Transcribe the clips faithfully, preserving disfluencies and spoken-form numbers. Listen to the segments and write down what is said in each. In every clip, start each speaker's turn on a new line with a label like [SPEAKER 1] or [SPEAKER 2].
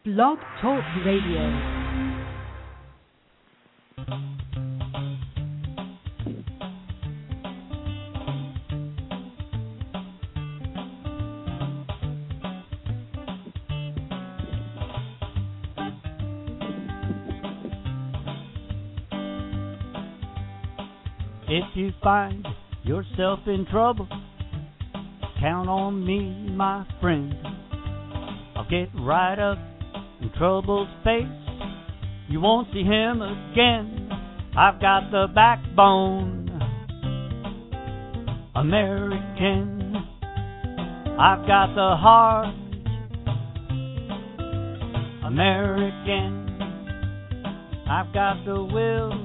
[SPEAKER 1] Blog Talk Radio.
[SPEAKER 2] If you find yourself in trouble, count on me, my friend. I'll get right up in trouble's face. You won't see him again. I've got the backbone, American. I've got the heart, American. I've got the will,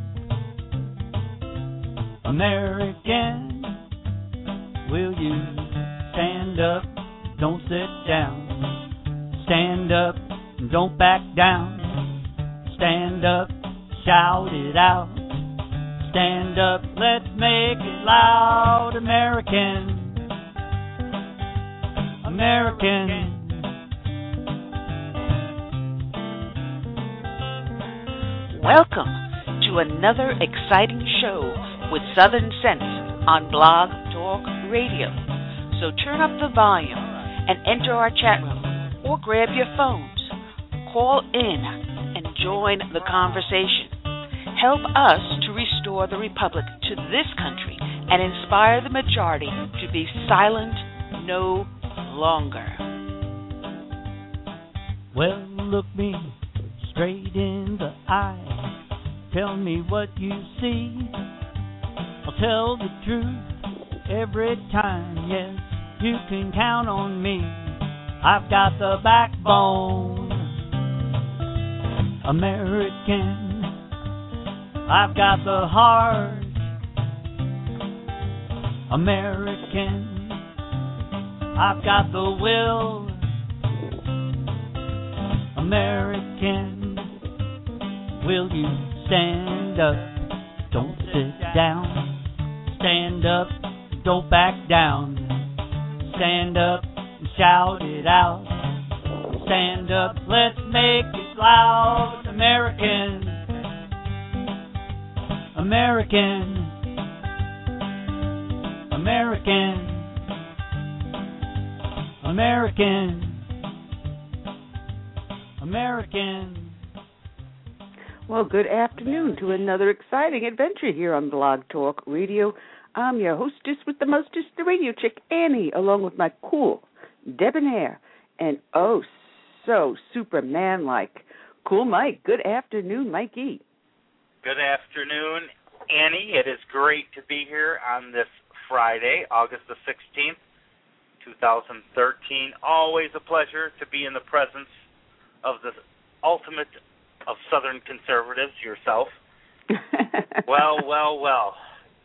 [SPEAKER 2] American. Will you stand up, don't sit down. Stand up, don't back down. Stand up, shout it out. Stand up, let's make it loud. American, American.
[SPEAKER 3] Welcome to another exciting show with Southern Sense on Blog Talk Radio. So turn up the volume and enter our chat room or grab your phones. Call in and join the conversation. Help us to restore the Republic to this country and inspire the majority to be silent no longer.
[SPEAKER 2] Well, look me straight in the eye. Tell me what you see. I'll tell the truth every time. Yes, you can count on me. I've got the backbone, American. I've got the heart, American. I've got the will, American. Will you stand up, don't sit down. Stand up, don't back down. Stand up and shout it out. Stand up, let's make it loud. American, American, American, American, American.
[SPEAKER 4] Well, good afternoon to another exciting adventure here on Blog Talk Radio. I'm your hostess with the mostest, the radio chick, Annie, along with my cool, debonair, and oh, so Superman-like, cool Mike. Good afternoon, Mikey.
[SPEAKER 5] Good afternoon, Annie. It is great to be here on this Friday, August the sixteenth, two thousand thirteen. Always a pleasure to be in the presence of the ultimate of Southern conservatives, yourself. well, well, well.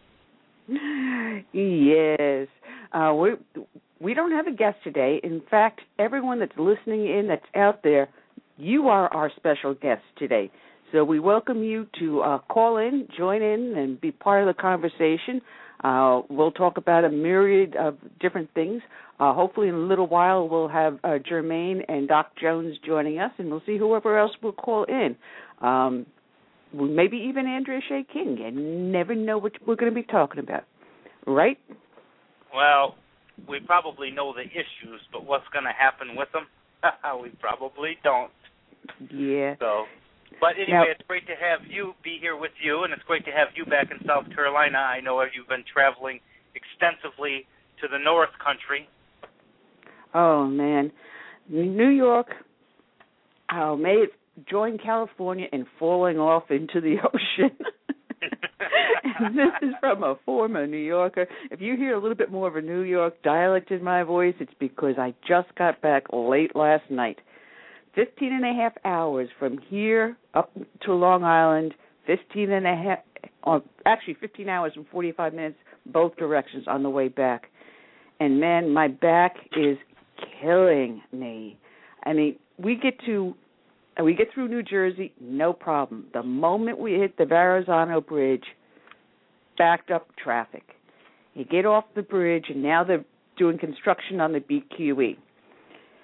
[SPEAKER 4] Yes. Uh, we we don't have a guest today. In fact, everyone that's listening in, that's out there, you are our special guest today. So we welcome you to uh, call in, join in, and be part of the conversation. Uh, we'll talk about a myriad of different things. Uh, hopefully in a little while we'll have uh, Jermaine and Doc Jones joining us, and we'll see whoever else will call in. Um, maybe even Andrea Shea King. You never know what we're going to be talking about, right?
[SPEAKER 5] Well, we probably know the issues, but what's going to happen with them, we probably don't.
[SPEAKER 4] Yeah.
[SPEAKER 5] So, but anyway, now, it's great to have you be here with you, and it's great to have you back in South Carolina. I know you've been traveling extensively to the North Country.
[SPEAKER 4] Oh, man. New York, oh, may it join California in falling off into the ocean. And this is from a former New Yorker. If you hear a little bit more of a New York dialect in my voice, it's because I just got back late last night. Fifteen and a half hours from here up to Long Island, fifteen and a half, or actually fifteen hours and forty-five minutes, both directions on the way back. And, man, my back is killing me. I mean, we get to, we get through New Jersey, no problem. The moment we hit the Verrazano Bridge, backed up traffic. You get off the bridge, and now they're doing construction on the B Q E.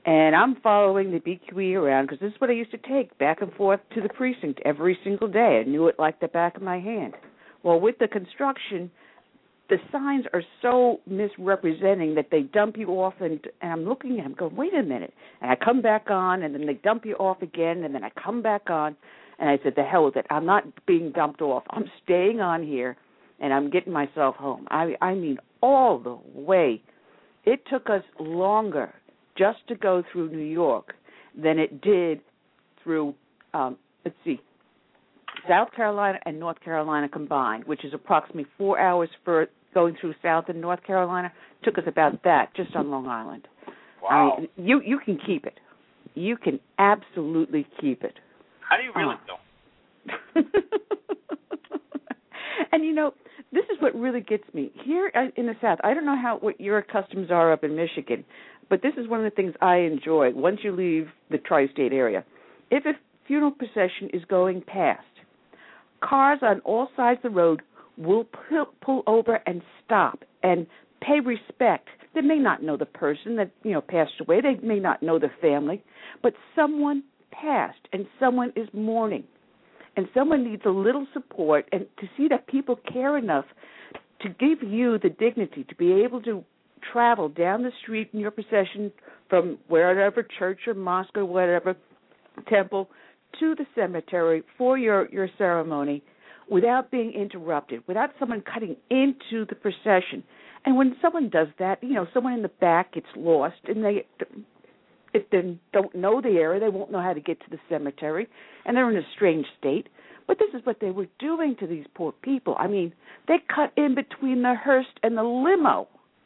[SPEAKER 4] And I'm following the B Q E around because this is what I used to take back and forth to the precinct every single day. I knew it like the back of my hand. Well, with the construction, the signs are so misrepresenting that they dump you off, and, and I'm looking at them going, wait a minute. And I come back on, and then they dump you off again, and then I come back on. And I said, the hell with it. I'm not being dumped off. I'm staying on here, and I'm getting myself home. I, I mean, all the way. It took us longer just to go through New York than it did through, um, let's see, South Carolina and North Carolina combined, which is approximately four hours for going through South and North Carolina. Took us about that just on Long Island.
[SPEAKER 5] Wow.
[SPEAKER 4] I mean, you, you can keep it. You can absolutely keep it.
[SPEAKER 5] How do you really
[SPEAKER 4] uh. know? And, you know, this is what really gets me. Here in the South, I don't know how what your customs are up in Michigan, but this is one of the things I enjoy once you leave the tri-state area. If a funeral procession is going past, cars on all sides of the road will pull, pull over and stop and pay respect. They may not know the person that, you know, passed away. They may not know the family, but someone passed and someone is mourning. And someone needs a little support, and to see that people care enough to give you the dignity to be able to travel down the street in your procession from wherever church or mosque or whatever temple to the cemetery for your, your ceremony without being interrupted, without someone cutting into the procession. And when someone does that, you know, someone in the back gets lost and they if they don't know the area, they won't know how to get to the cemetery, and they're in a strange state. But this is what they were doing to these poor people. I mean, they cut in between the hearse and the limo.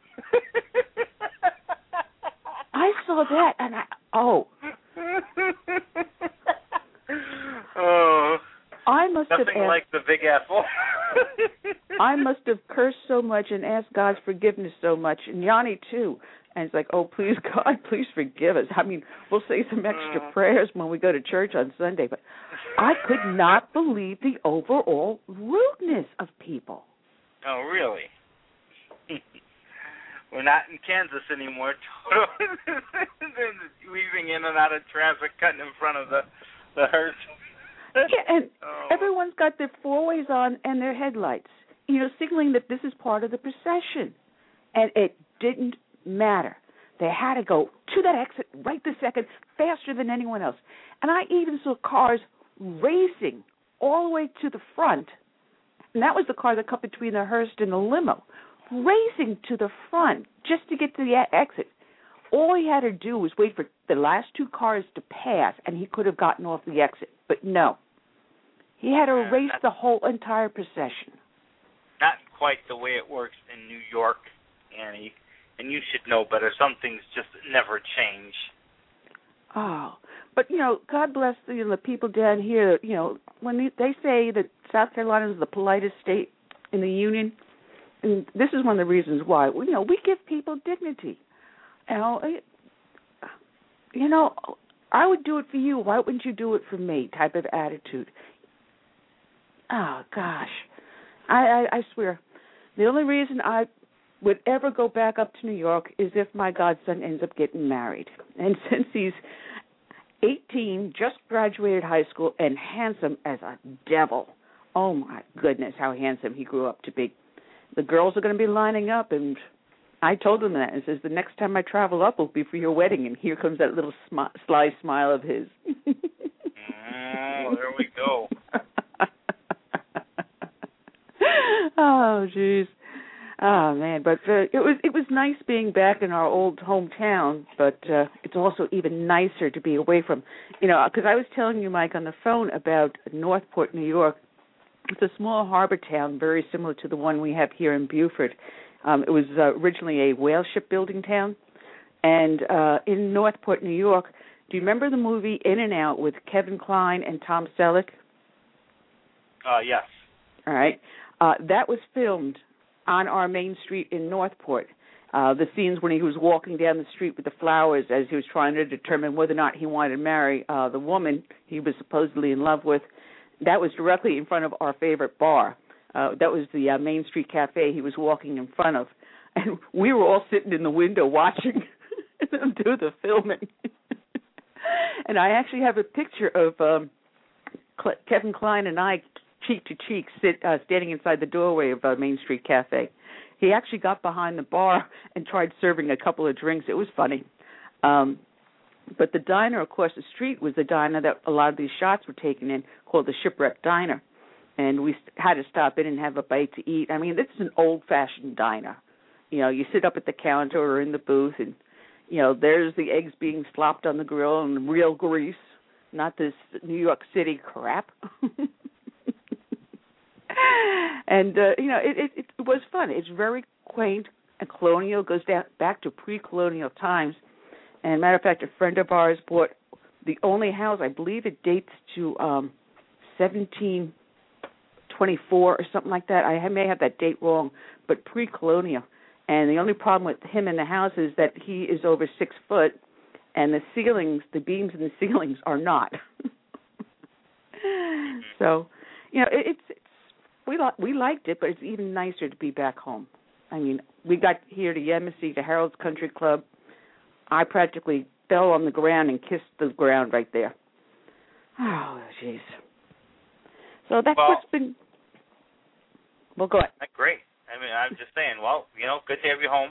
[SPEAKER 4] I saw that, and I, oh.
[SPEAKER 5] Oh.
[SPEAKER 4] I must
[SPEAKER 5] Nothing
[SPEAKER 4] have asked,
[SPEAKER 5] like the Big Apple.
[SPEAKER 4] I must have cursed so much and asked God's forgiveness so much, and Yanni too. And it's like, oh, please, God, please forgive us. I mean, we'll say some extra
[SPEAKER 5] mm. prayers
[SPEAKER 4] when we go to church on Sunday, but I could not believe the overall rudeness of people.
[SPEAKER 5] Oh, really? We're not in Kansas anymore. Weaving in and out of traffic, cutting in front of the, the hearse.
[SPEAKER 4] Yeah, and
[SPEAKER 5] oh.
[SPEAKER 4] everyone's got their four-ways on and their headlights, you know, signaling that this is part of the procession. And it didn't matter. They had to go to that exit right this second, faster than anyone else. And I even saw cars racing all the way to the front, and that was the car that cut between the hearse and the limo, racing to the front just to get to the exit. All he had to do was wait for the last two cars to pass, and he could have gotten off the exit. But no. He had to race the whole entire procession.
[SPEAKER 5] Not quite the way it works in New York, Annie. And you should know better. Some things just never change.
[SPEAKER 4] Oh, but, you know, God bless the, you know, the people down here. You know, when they say that South Carolina is the politest state in the Union, and this is one of the reasons why. You know, we give people dignity. You know, you know, I would do it for you. Why wouldn't you do it for me? Type of attitude. Oh gosh, I, I, I swear, the only reason I would ever go back up to New York is if my godson ends up getting married. And since he's eighteen, just graduated high school, and handsome as a devil, oh my goodness, how handsome he grew up to be. The girls are going to be lining up, and I told him that. And says, the next time I travel up will be for your wedding. And here comes that little smi- sly smile of his.
[SPEAKER 5] Oh, there we go.
[SPEAKER 4] Oh, jeez. Oh man, but uh, it was it was nice being back in our old hometown, but uh, it's also even nicer to be away from, you know, because I was telling you, Mike, on the phone about Northport, New York. It's a small harbor town, very similar to the one we have here in Beaufort. Um, it was uh, originally a whale shipbuilding town, and uh, in Northport, New York. Do you remember the movie In and Out with Kevin Kline and Tom Selleck?
[SPEAKER 5] Uh, yes.
[SPEAKER 4] All right, uh, that was filmed on our main street in Northport. Uh, the scenes when he was walking down the street with the flowers as he was trying to determine whether or not he wanted to marry uh, the woman he was supposedly in love with, that was directly in front of our favorite bar. Uh, that was the uh, Main Street Cafe he was walking in front of. And we were all sitting in the window watching them do the filming. And I actually have a picture of um, Cle- Kevin Kline and I, cheek to cheek, sit, uh, standing inside the doorway of uh, Main Street Cafe. He actually got behind the bar and tried serving a couple of drinks. It was funny. Um, but the diner across the street was the diner that a lot of these shots were taken in, called the Shipwreck Diner. And we had to stop in and have a bite to eat. I mean, this is an old-fashioned diner. You know, you sit up at the counter or in the booth, and, you know, there's the eggs being slopped on the grill and real grease, not this New York City crap. And, uh, you know, it, it, it was fun. It's very quaint and colonial. It goes down, back to pre-colonial times. And, matter of fact, a friend of ours bought the only house, I believe it dates to um, seventeen twenty-four or something like that. I may have that date wrong, but pre-colonial. And the only problem with him in the house is that he is over six foot, and the ceilings, the beams in the ceilings are not. So, you know, it, it's, it's we li- we liked it, but it's even nicer to be back home. I mean, we got here to Yemassee, to Harold's Country Club. I practically fell on the ground and kissed the ground right there. Oh, jeez. So that's
[SPEAKER 5] well,
[SPEAKER 4] what's been. Well, go ahead.
[SPEAKER 5] Great. I mean, I'm just saying, well, you know, good to have you home.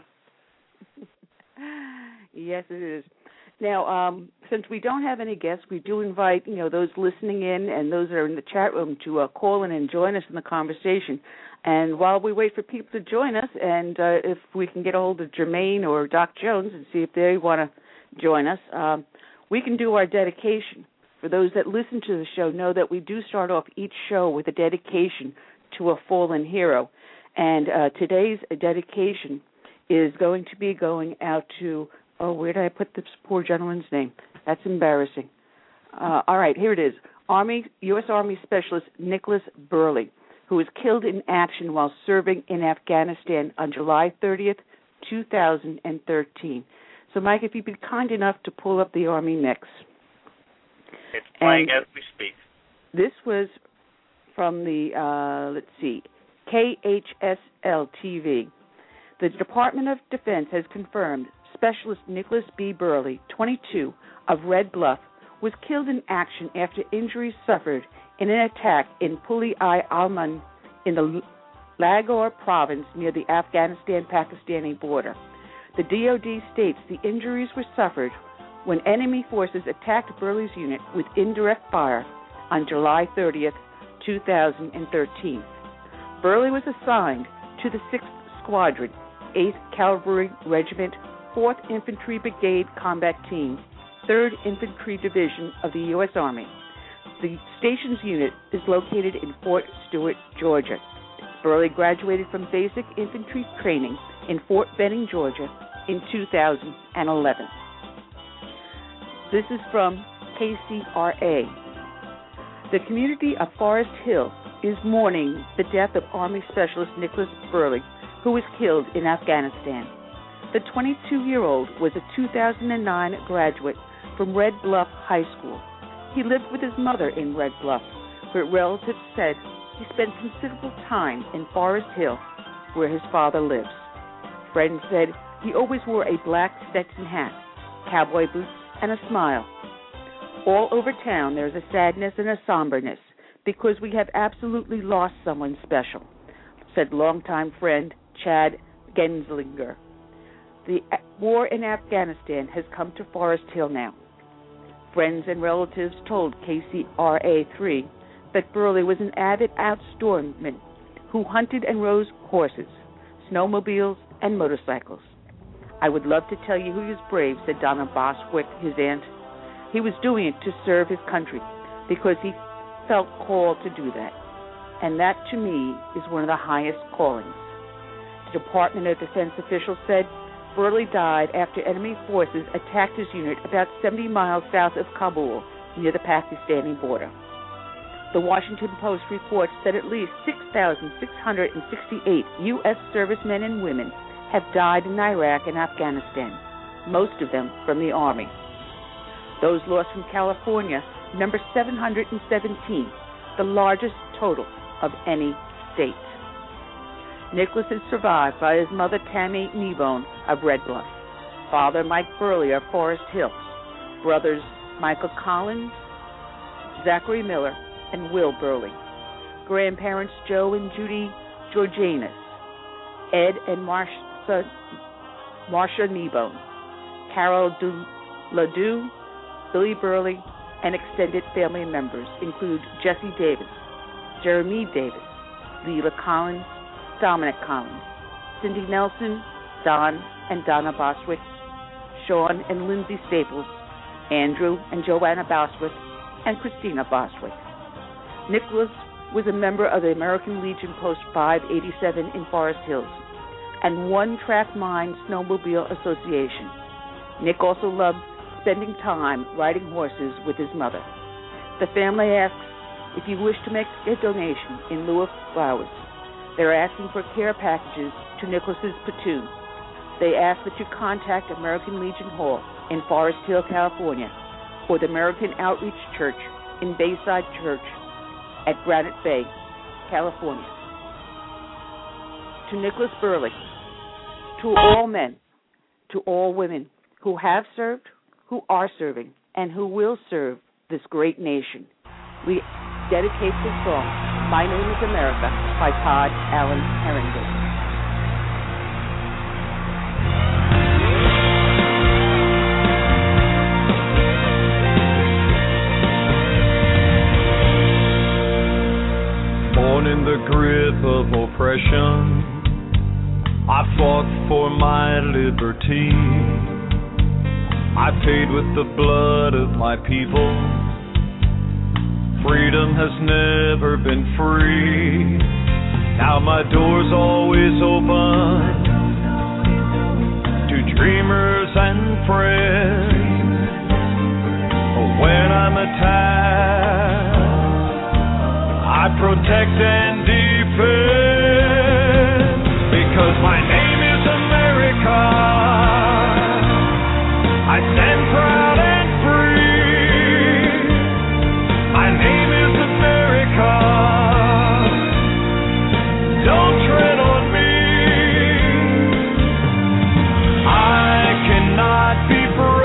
[SPEAKER 4] Yes, it is. Now, um, since we don't have any guests, we do invite, you know, those listening in and those that are in the chat room to uh, call in and join us in the conversation. And while we wait for people to join us, and uh, if we can get a hold of Jermaine or Doc Jones and see if they want to join us, um, we can do our dedication. For those that listen to the show, know that we do start off each show with a dedication to a fallen hero. And uh, today's dedication is going to be going out to, oh, where did I put this poor gentleman's name? That's embarrassing. Uh, all right, here it is. Army U S Army Specialist Nicholas Burley, who was killed in action while serving in Afghanistan on July thirtieth, two thousand thirteen. So, Mike, if you'd be kind enough to pull up the Army mix.
[SPEAKER 5] It's playing
[SPEAKER 4] and
[SPEAKER 5] as we speak.
[SPEAKER 4] This was from the, uh, let's see, K H S L T V. The Department of Defense has confirmed Specialist Nicholas B. Burley, twenty-two, of Red Bluff, was killed in action after injuries suffered in an attack in Puli-i-Alman in the Lahore province near the Afghanistan-Pakistani border. The D O D states the injuries were suffered when enemy forces attacked Burley's unit with indirect fire on July thirtieth, two thousand thirteen. Burley was assigned to the sixth Squadron, eighth Cavalry Regiment, fourth Infantry Brigade Combat Team, third Infantry Division of the U S Army. The station's unit is located in Fort Stewart, Georgia. Burley graduated from basic infantry training in Fort Benning, Georgia in two thousand eleven. This is from K C R A. The community of Forest Hill is mourning the death of Army Specialist Nicholas Burley, who was killed in Afghanistan. The twenty-two-year-old was a two thousand nine graduate from Red Bluff High School. He lived with his mother in Red Bluff, but relatives said he spent considerable time in Forest Hill, where his father lives. Friends said he always wore a black Stetson hat, cowboy boots, and a smile. All over town there is a sadness and a somberness because we have absolutely lost someone special, said longtime friend Chad Genslinger. The war in Afghanistan has come to Forest Hill now. Friends and relatives told K C R A three that Burley was an avid outdoorsman who hunted and rode horses, snowmobiles, and motorcycles. I would love to tell you he was brave, said Donna Boswick, his aunt. He was doing it to serve his country because he felt called to do that. And that, to me, is one of the highest callings. The Department of Defense officials said Burley died after enemy forces attacked his unit about seventy miles south of Kabul, near the Pakistani border. The Washington Post reports that at least six thousand six hundred sixty-eight U S servicemen and women have died in Iraq and Afghanistan, most of them from the Army. Those lost from California number seven hundred seventeen, the largest total of any state. Nicholas is survived by his mother, Tammy Kneebone, of Red Bluff, father, Mike Burley, of Forest Hill, brothers Michael Collins, Zachary Miller, and Will Burley. Grandparents Joe and Judy Georgianus, Ed and Marsha, Marsha Kneebone, Carol Du, LaDue, Billy Burley, and extended family members include Jesse Davis, Jeremy Davis, Leela Collins, Dominic Collins, Cindy Nelson, Don and Donna Boswick, Sean and Lindsay Staples, Andrew and Joanna Boswick, and Christina Boswick. Nicholas was a member of the American Legion Post five eighty-seven in Forest Hills and One Track Mind Snowmobile Association. Nick also loved spending time riding horses with his mother. The family asks if you wish to make a donation in lieu of flowers. They're asking for care packages to Nicholas's platoon. They ask that you contact American Legion Hall in Forest Hill, California, or the American Outreach Church in Bayside Church at Granite Bay, California. To Nicholas Burley, to all men, to all women who have served, who are serving, and who will serve this great nation, we dedicate this song, My Name is America, by Todd Allen Herrington.
[SPEAKER 6] Born in the grip of oppression, I fought for my liberty. I paid with the blood of my people. Freedom has never been free. Now my door's always open to dreamers and friends. When I'm attacked, I protect and defend, because my name is America. I stand proud and free. My name is America. Don't tread on me. I cannot be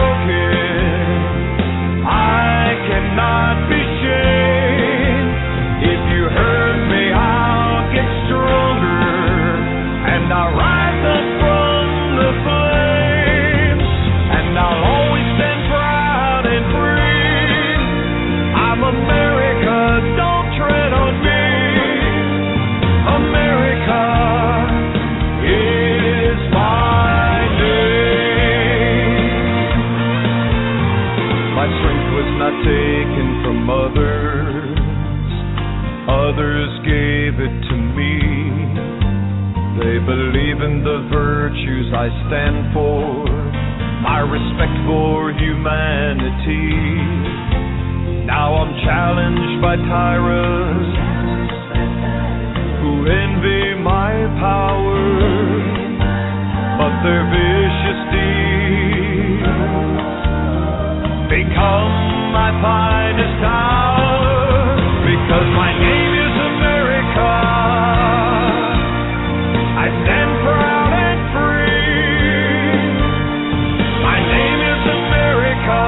[SPEAKER 6] broken. I cannot be shamed. If you hurt me, I'll get stronger, and I'll rise up from the flames, and I'll always stand proud and free. I'm America, don't tread on me. America is my name. My strength was not taken from others. Others gave it to me. They believe in the virtues I stand for, my respect for humanity. Now I'm challenged by tyrants who envy my power, but their vicious deeds become my finest hour, because my name is America. I stand proud and free. My name is America.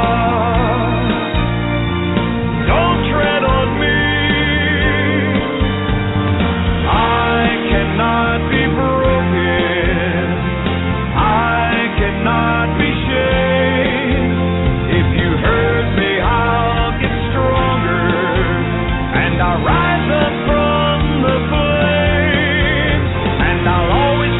[SPEAKER 6] Don't tread on me. I cannot be broken. I cannot be shamed. If you hurt me, I'll get stronger, and I'll rise up from the flames, and I'll always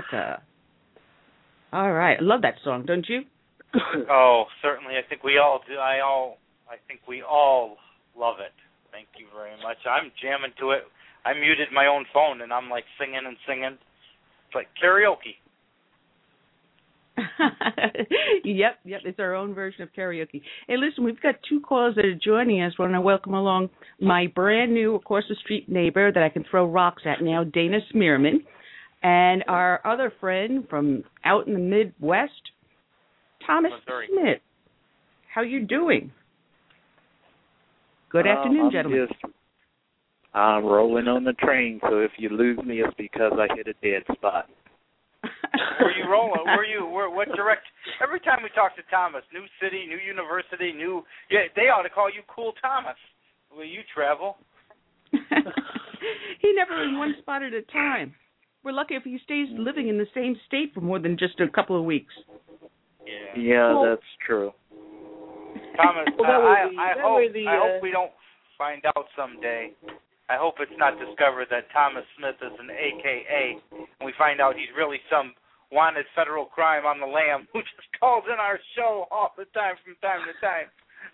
[SPEAKER 4] America. All right. I love that song, don't you?
[SPEAKER 5] Oh, certainly. I think we all do. I all. I think we all love it. Thank you very much. I'm jamming to it. I muted my own phone, and I'm like singing and singing. It's like karaoke.
[SPEAKER 4] yep, yep. It's our own version of karaoke. Hey, listen, we've got two callers that are joining us. I want to welcome along my brand new across the street neighbor that I can throw rocks at now, Dana Smearman, and our other friend from out in the Midwest, Thomas
[SPEAKER 5] Missouri.
[SPEAKER 4] Smith. How you doing? Good
[SPEAKER 7] Uh,
[SPEAKER 4] afternoon,
[SPEAKER 7] I'm
[SPEAKER 4] gentlemen.
[SPEAKER 7] Just, I'm rolling on the train, so if you lose me, it's because I hit a dead spot.
[SPEAKER 5] Where are you rolling? Where are you? Where? What direct? Every time we talk to Thomas, new city, new university, new. Yeah, they ought to call you Cool Thomas. Where you travel?
[SPEAKER 4] He never in one spot at a time. We're lucky if he stays living in the same state for more than just a couple of weeks.
[SPEAKER 5] Yeah.
[SPEAKER 7] Yeah,
[SPEAKER 4] Well,
[SPEAKER 7] that's true.
[SPEAKER 5] Thomas,
[SPEAKER 8] Well, that
[SPEAKER 5] uh,
[SPEAKER 8] way
[SPEAKER 5] I,
[SPEAKER 8] the-
[SPEAKER 5] I
[SPEAKER 8] that
[SPEAKER 5] hope
[SPEAKER 8] way the,
[SPEAKER 5] I
[SPEAKER 8] uh,
[SPEAKER 5] hope we don't find out someday. I hope it's not discovered that Thomas Smith is an A K A, and we find out he's really some wanted federal crime on the lam who just calls in our show all the time from time to time.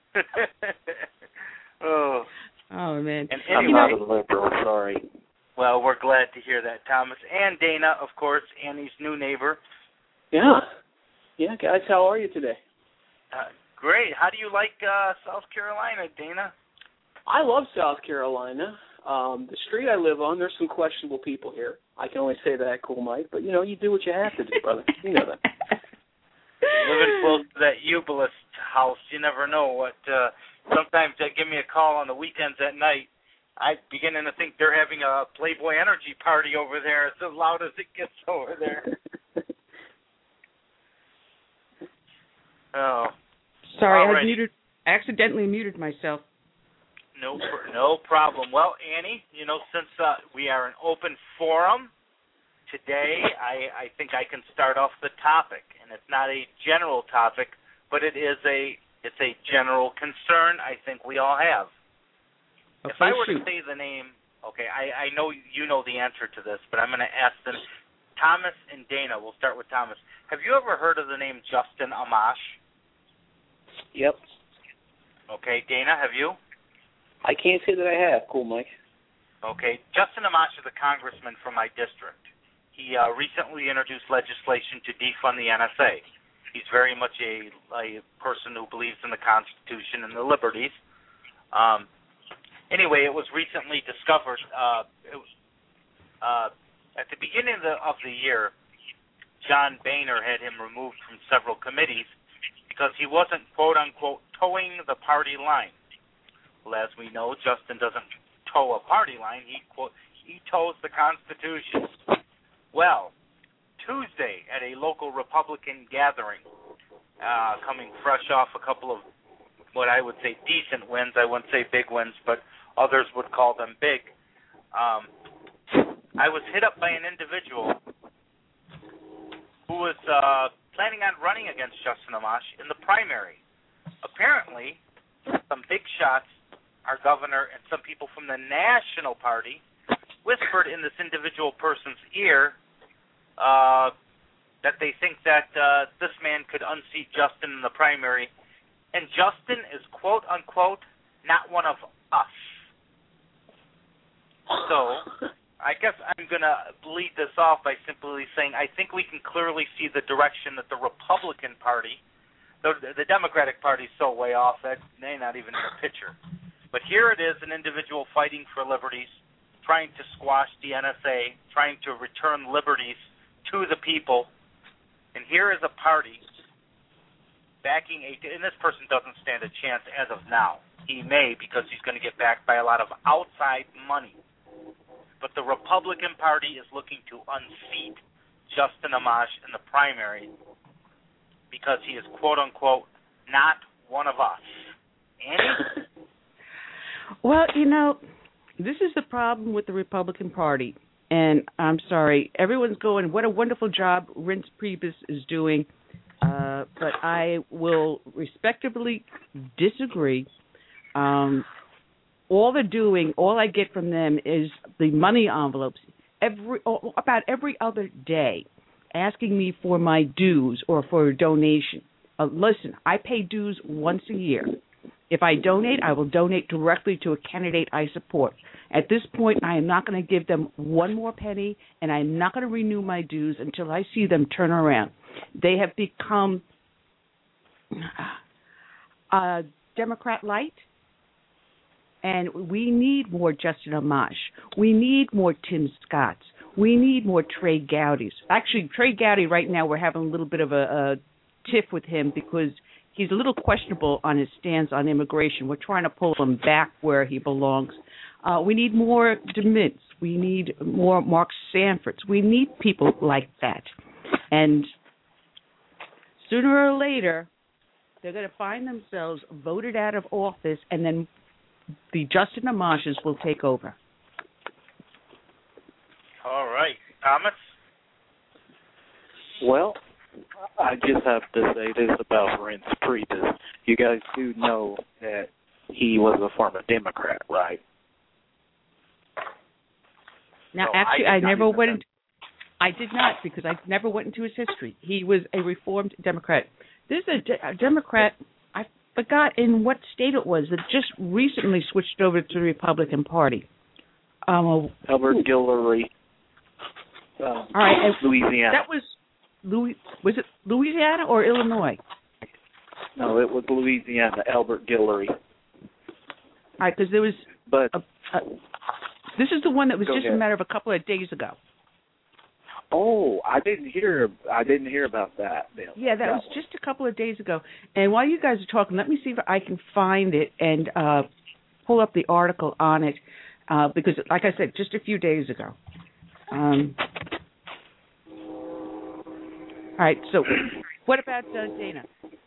[SPEAKER 5] oh.
[SPEAKER 4] Oh, man.
[SPEAKER 5] And
[SPEAKER 7] I'm
[SPEAKER 5] anyway,
[SPEAKER 7] not a liberal, sorry.
[SPEAKER 5] well, we're glad to hear that, Thomas. And Dana, of course, Annie's new neighbor.
[SPEAKER 8] Yeah. Yeah, guys, how are you today?
[SPEAKER 5] Uh, great. How do you like uh, South Carolina, Dana?
[SPEAKER 8] I love South Carolina. Um, the street I live on, there's some questionable people here. I can only say that, Cool Mike, but, you know, you do what you have to do, brother. You know that.
[SPEAKER 5] Living close to that Eubulist house, you never know what. Uh, sometimes they give me a call on the weekends at night. I beginning to think they're having a Playboy Energy party over there. It's as loud as it gets over there. Oh.
[SPEAKER 4] Sorry, I
[SPEAKER 5] Alrighty.
[SPEAKER 4] muted, accidentally muted myself.
[SPEAKER 5] No, no problem. Well, Annie, you know, since uh, we are an open forum today, I, I think I can start off the topic, and it's not a general topic, but it is a it's a general concern I think we all have.
[SPEAKER 4] Okay,
[SPEAKER 5] if I were
[SPEAKER 4] shoot.
[SPEAKER 5] to say the name, okay, I, I know you know the answer to this, but I'm going to ask them. Thomas and Dana, we'll start with Thomas. Have you ever heard of the name Justin Amash?
[SPEAKER 8] Yep.
[SPEAKER 5] Okay, Dana, have you?
[SPEAKER 8] I can't say that I have, Cool Mike.
[SPEAKER 5] Okay, Justin Amash is a congressman from my district. He uh, recently introduced legislation to defund the N S A. He's very much a, a person who believes in the Constitution and the liberties. Um, anyway, it was recently discovered, uh, it was, uh, at the beginning of the, of the year, John Boehner had him removed from several committees because he wasn't, quote-unquote, towing the party line. Well, as we know, Justin doesn't tow a party line. He, quote, he tows the Constitution. Well, Tuesday at a local Republican gathering, uh, coming fresh off a couple of what I would say decent wins. I wouldn't say big wins, but others would call them big. Um, I was hit up by an individual who was uh, planning on running against Justin Amash in the primary. Apparently, some big shots, our governor and some people from the national party, whispered in this individual person's ear uh, that they think that uh, this man could unseat Justin in the primary, and Justin is, quote unquote, not one of us. So, I guess I'm going to lead this off by simply saying I think we can clearly see the direction that the Republican Party, the, the Democratic Party is so way off that they're not even in the picture. But here it is, an individual fighting for liberties, trying to squash the N S A, trying to return liberties to the people. And here is a party backing a, and this person doesn't stand a chance as of now. He may, because he's going to get backed by a lot of outside money. But the Republican Party is looking to unseat Justin Amash in the primary because he is, quote unquote, not one of us. Annie?
[SPEAKER 4] Well, you know, this is the problem with the Republican Party. And I'm sorry, everyone's going, what a wonderful job Reince Priebus is doing. Uh, but I will respectably disagree. Um, all they're doing, all I get from them is the money envelopes every about every other day. asking me for my dues or for a donation. Uh, listen, I pay dues once a year. If I donate, I will donate directly to a candidate I support. At this point, I am not going to give them one more penny, and I'm not going to renew my dues until I see them turn around. They have become uh, Democrat light, and we need more Justin Amash. We need more Tim Scotts. We need more Trey Gowdy's. Actually, Trey Gowdy right now, we're having a little bit of a, a tiff with him because he's a little questionable on his stance on immigration. We're trying to pull him back where he belongs. Uh, we need more DeMints. We need more Mark Sanfords. We need people like that. And sooner or later, they're going to find themselves voted out of office, and then the Justin Amashes will take over.
[SPEAKER 5] All right. Thomas?
[SPEAKER 7] Well, I just have to say this about Reince Priebus. You guys do know that he was a former Democrat, right?
[SPEAKER 4] Now,
[SPEAKER 5] No,
[SPEAKER 4] actually,
[SPEAKER 5] I
[SPEAKER 4] I,
[SPEAKER 5] did not
[SPEAKER 4] never
[SPEAKER 5] even
[SPEAKER 4] went
[SPEAKER 5] know.
[SPEAKER 4] into. I did not because I never went into his history. He was a reformed Democrat. This is a, de- a Democrat. I forgot in what state it was that just recently switched over to the Republican Party. Um,
[SPEAKER 7] Albert Guillory, uh,
[SPEAKER 4] all right, and
[SPEAKER 7] Louisiana.
[SPEAKER 4] that was Louis. Was it Louisiana or Illinois?
[SPEAKER 7] No, it was Louisiana. Albert Guillory.
[SPEAKER 4] All right, because there was.
[SPEAKER 7] But
[SPEAKER 4] A, a, this is the one that was
[SPEAKER 7] Go
[SPEAKER 4] just
[SPEAKER 7] ahead.
[SPEAKER 4] a matter of a couple of days ago.
[SPEAKER 7] oh, I didn't hear. I didn't hear about that. Then.
[SPEAKER 4] Yeah, that was just a couple of days ago. And while you guys are talking, let me see if I can find it and uh, pull up the article on it, uh, because, like I said, just a few days ago. Um, all right, so what about uh, Dana?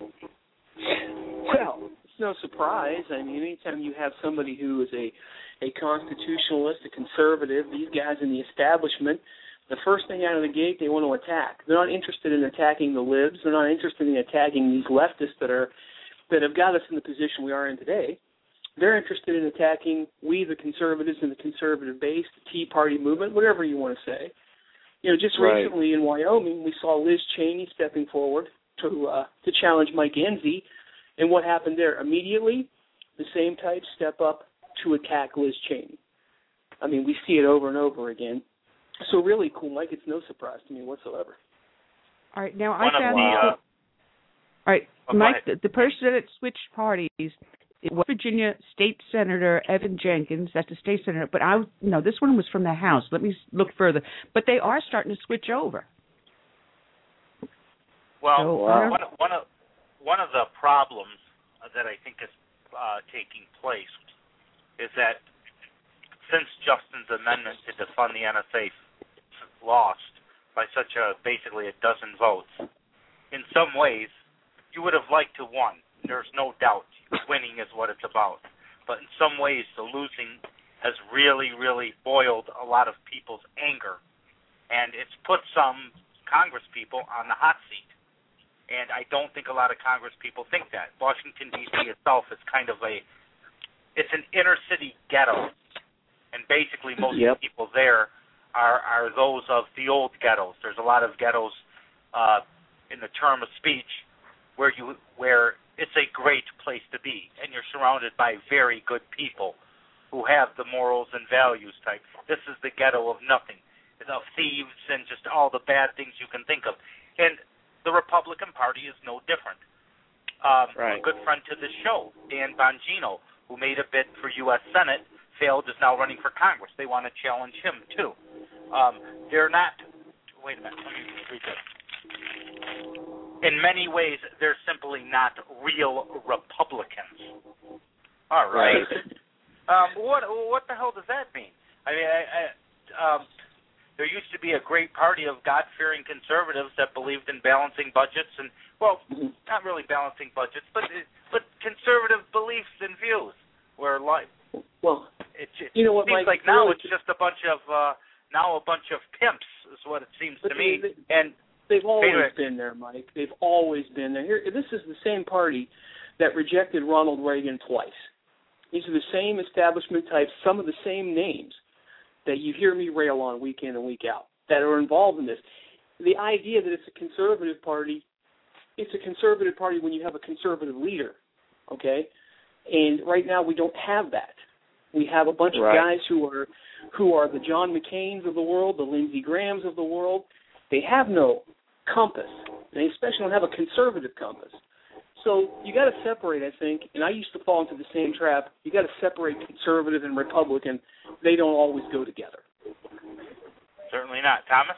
[SPEAKER 8] Well, it's no surprise. I mean, anytime you have somebody who is a, a constitutionalist, a conservative, these guys in the establishment, the first thing out of the gate they want to attack. They're not interested in attacking the libs. They're not interested in attacking these leftists that are that have got us in the position we are in today. They're interested in attacking we, the conservatives and the conservative base, the Tea Party movement, whatever you want to say. You know, just
[SPEAKER 7] Right.
[SPEAKER 8] recently in Wyoming, we saw Liz Cheney stepping forward to uh, to challenge Mike Enzi, and what happened there? Immediately, the same types step up to attack Liz Cheney. I mean, we see it over and over again. So really, cool, Mike, it's no surprise to me whatsoever.
[SPEAKER 4] All right, now
[SPEAKER 5] One
[SPEAKER 4] I
[SPEAKER 5] of
[SPEAKER 4] found
[SPEAKER 5] the,
[SPEAKER 4] these.
[SPEAKER 5] uh,
[SPEAKER 4] All right,
[SPEAKER 5] oh, go
[SPEAKER 4] Mike,
[SPEAKER 5] ahead.
[SPEAKER 4] the, the person that switched parties, it was Virginia State Senator Evan Jenkins. That's the state senator. But I no, this one was from the House. Let me look further. But they are starting to switch over.
[SPEAKER 5] Well,
[SPEAKER 4] So,
[SPEAKER 7] Wow.
[SPEAKER 5] one, one, of, one of the problems that I think is uh, taking place is that since Justin's amendment to defund the N S A lost by such a basically a dozen votes, in some ways you would have liked to won. There's no doubt winning is what it's about. But in some ways the losing has really, really boiled a lot of people's anger, and it's put some Congress people on the hot seat. And I don't think a lot of Congress people think that. Washington, D C itself is kind of a, it's an inner city ghetto. And basically most
[SPEAKER 7] Yep.
[SPEAKER 5] people there are, are those of the old ghettos. There's a lot of ghettos uh, in the term of speech where you where it's a great place to be. And you're surrounded by very good people who have the morals and values type. This is the ghetto of nothing. It's of thieves and just all the bad things you can think of. And the Republican Party is no different. Um,
[SPEAKER 7] Right.
[SPEAKER 5] A good friend to the show, Dan Bongino, who made a bid for U S Senate, failed, is now running for Congress. They want to challenge him, too. Um, they're not, wait a minute, let me read this. In many ways, they're simply not real Republicans. All right. um, what what the hell does that mean? I mean, I, I, um, there used to be a great party of God-fearing conservatives that believed in balancing budgets and, well, not really balancing budgets, but but conservative beliefs and views. Where life,
[SPEAKER 8] Well,
[SPEAKER 5] it, it
[SPEAKER 8] you know what,
[SPEAKER 5] seems
[SPEAKER 8] Mike,
[SPEAKER 5] like now
[SPEAKER 8] really-
[SPEAKER 5] it's just a bunch of uh, now a bunch of pimps is what it seems to
[SPEAKER 8] But
[SPEAKER 5] me.
[SPEAKER 8] they-
[SPEAKER 5] And
[SPEAKER 8] they've always
[SPEAKER 5] Anyway.
[SPEAKER 8] been there, Mike. They've always been there. Here, this is the same party that rejected Ronald Reagan twice. These are the same establishment types, some of the same names that you hear me rail on week in and week out that are involved in this. the idea that it's a conservative party, it's a conservative party when you have a conservative leader, okay? And right now we don't have that. We have a bunch
[SPEAKER 7] right.
[SPEAKER 8] of guys who are who are the John McCains of the world, the Lindsey Grahams of the world. They have no compass. They especially don't have a conservative compass. So you got to separate, I think, and I used to fall into the same trap. You got to separate conservative and Republican. They don't always go together.
[SPEAKER 5] Certainly not. Thomas?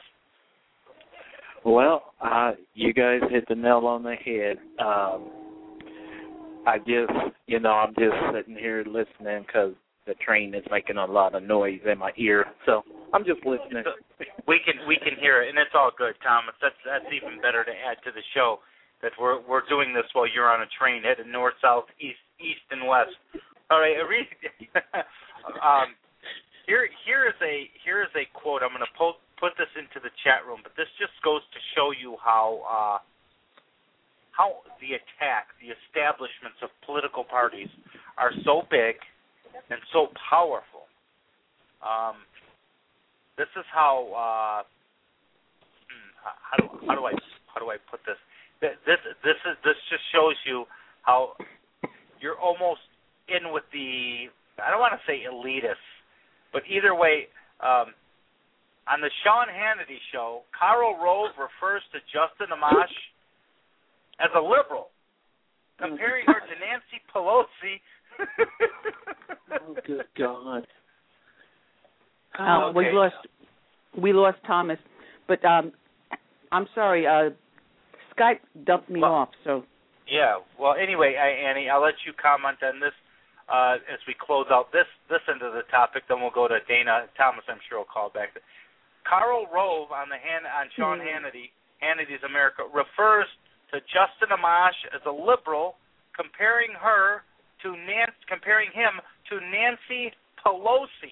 [SPEAKER 7] Well, uh, you guys hit the nail on the head. Um, I just, you know, I'm just sitting here listening because the train is making a lot of noise in my ear. So I'm just listening.
[SPEAKER 5] We can we can hear it, and it's all good, Thomas. That's that's even better to add to the show. That we're we're doing this while you're on a train headed north, south, east, east, and west. All right, um, here here is a here is a quote. I'm going to put put this into the chat room, but this just goes to show you how uh, how the attack, the establishments of political parties are so big and so powerful. Um, this is how uh, how do how do I how do I put this? This this is this just shows you how you're almost in with the, I don't want to say elitists, but either way, um, on the Sean Hannity show, Karl Rove refers to Justin Amash as a liberal, comparing her to Nancy Pelosi.
[SPEAKER 8] Oh, good God!
[SPEAKER 4] Uh,
[SPEAKER 5] okay.
[SPEAKER 4] We lost we lost Thomas, but um, I'm sorry. Uh, Skype dumped me
[SPEAKER 5] well,
[SPEAKER 4] off, so.
[SPEAKER 5] Yeah, well, anyway, I, Annie, I'll let you comment on this uh, as we close out this, this end of the topic, then we'll go to Dana. Thomas, I'm sure, will call back. Karl Rove on the Han, on Sean mm-hmm. Hannity, Hannity's America, refers to Justin Amash as a liberal, comparing her to Nancy, comparing him to Nancy Pelosi.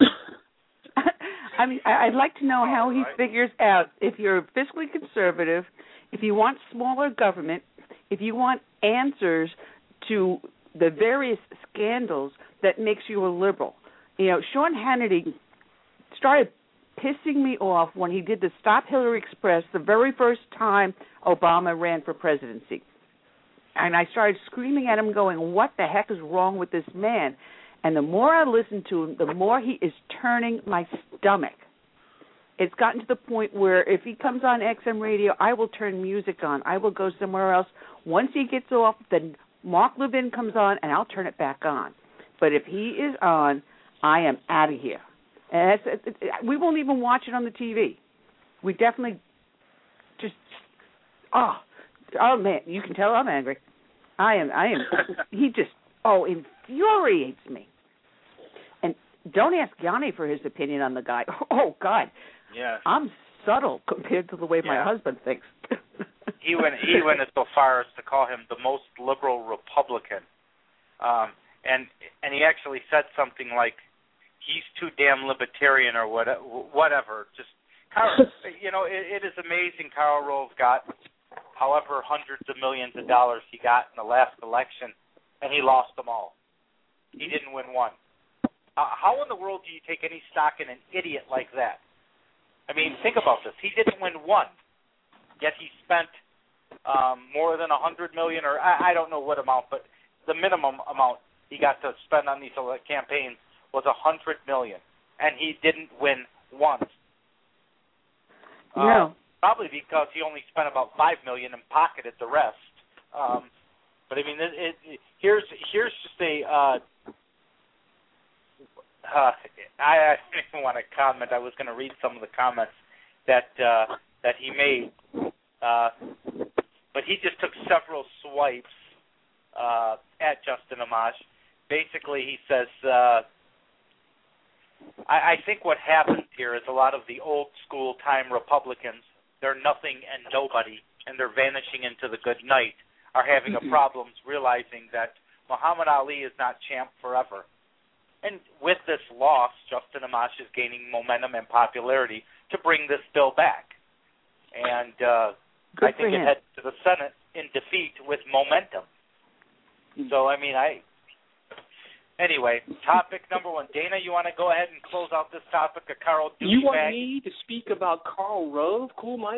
[SPEAKER 4] I mean, I'd like to know how he
[SPEAKER 5] right.
[SPEAKER 4] figures out if you're fiscally conservative, if you want smaller government, if you want answers to the various scandals that makes you a liberal. You know, Sean Hannity started pissing me off when he did the Stop Hillary Express the very first time Obama ran for presidency. And I started screaming at him going, what the heck is wrong with this man? And the more I listen to him, the more he is turning my stomach. It's gotten to the point where if he comes on X M radio, I will turn music on. I will go somewhere else. Once he gets off, then Mark Levin comes on, and I'll turn it back on. But if he is on, I am out of here. And it's, it's, it, we won't even watch it on the T V. We definitely just, oh, oh man, you can tell I'm angry. I am, I am, he just, oh, infuriates me. And don't ask Yanni for his opinion on the guy. Oh, God.
[SPEAKER 5] Yeah.
[SPEAKER 4] I'm subtle compared to the way
[SPEAKER 5] yeah.
[SPEAKER 4] my husband thinks.
[SPEAKER 5] he went he went so far as to call him the most liberal Republican. Um, and and he actually said something like, he's too damn libertarian or what, whatever. Just, Karl, you know, it, it is amazing Karl Rove got however hundreds of millions of dollars he got in the last election, and he lost them all. He didn't win one. Uh, how in the world do you take any stock in an idiot like that? I mean, think about this. He didn't win one, yet he spent um, more than a hundred million, or I, I don't know what amount, but the minimum amount he got to spend on these campaigns was a hundred million, and he didn't win once.
[SPEAKER 4] No.
[SPEAKER 5] Um, probably because he only spent about five million and pocketed the rest. Um, but I mean, it, it, it, here's here's just a. Uh, Uh, I, I didn't want to comment. I was going to read some of the comments that uh, that he made, uh, but he just took several swipes uh, at Justin Amash. Basically, he says, uh, I, I think what happens here is a lot of the old school time Republicans, they're nothing and nobody, and they're vanishing into the good night, are having a problems realizing that Muhammad Ali is not champ forever. And with this loss, Justin Amash is gaining momentum and popularity to bring this bill back. And uh, I think it heads to the Senate in defeat with momentum. So, I mean, I... Anyway, topic number one. Dana, you want to go ahead and close out this topic of Karl Douchebag?
[SPEAKER 8] You want me to speak about Karl Rove, Cool Mike?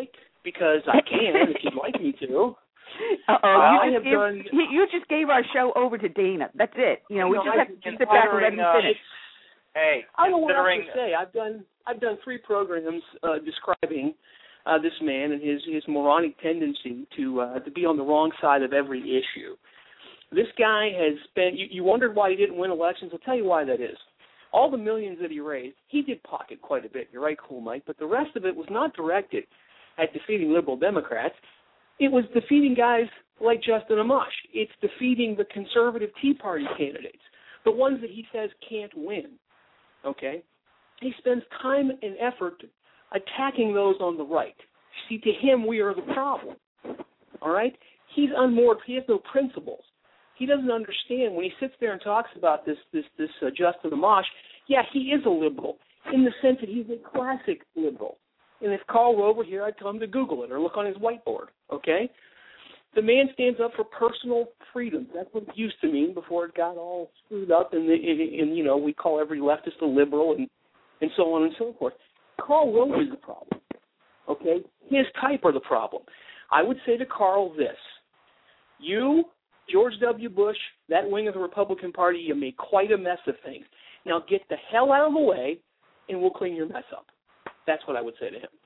[SPEAKER 8] because I can if you'd like me to.
[SPEAKER 4] Uh oh,
[SPEAKER 8] I
[SPEAKER 4] you,
[SPEAKER 8] have
[SPEAKER 4] just gave,
[SPEAKER 8] done.
[SPEAKER 4] he- you just gave our show over to Dana. That's it. You know, we
[SPEAKER 8] No,
[SPEAKER 4] just
[SPEAKER 8] I-
[SPEAKER 4] have to sit back and let him
[SPEAKER 5] considering, uh,
[SPEAKER 4] finish.
[SPEAKER 5] Hey,
[SPEAKER 8] I don't know what else
[SPEAKER 5] considering
[SPEAKER 8] to say. I've done I've done three programs uh, describing uh, this man and his his moronic tendency to uh, to be on the wrong side of every issue. This guy has spent. You, you wondered why he didn't win elections. I'll tell you why that is. All the millions that he raised, he did pocket quite a bit. You're right, Cool Mike. But the rest of it was not directed at defeating liberal Democrats. It was defeating guys like Justin Amash. It's defeating the conservative Tea Party candidates, the ones that he says can't win. Okay? He spends time and effort attacking those on the right. See, to him, we are the problem. All right? He's unmoored. He has no principles. He doesn't understand when he sits there and talks about this this this uh, Justin Amash. Yeah, he is a liberal in the sense that he's a classic liberal. And if Karl were over here, I'd tell him to Google it or look on his whiteboard. Okay? The man stands up for personal freedom. That's what it used to mean before it got all screwed up, and, and, and you know, we call every leftist a liberal and, and so on and so forth. Karl Rove is the problem. Okay? His type are the problem. I would say to Karl this. You, George W. Bush, that wing of the Republican Party, you made quite a mess of things. Now get the hell out of the way, and we'll clean your mess up. That's what I would say to him.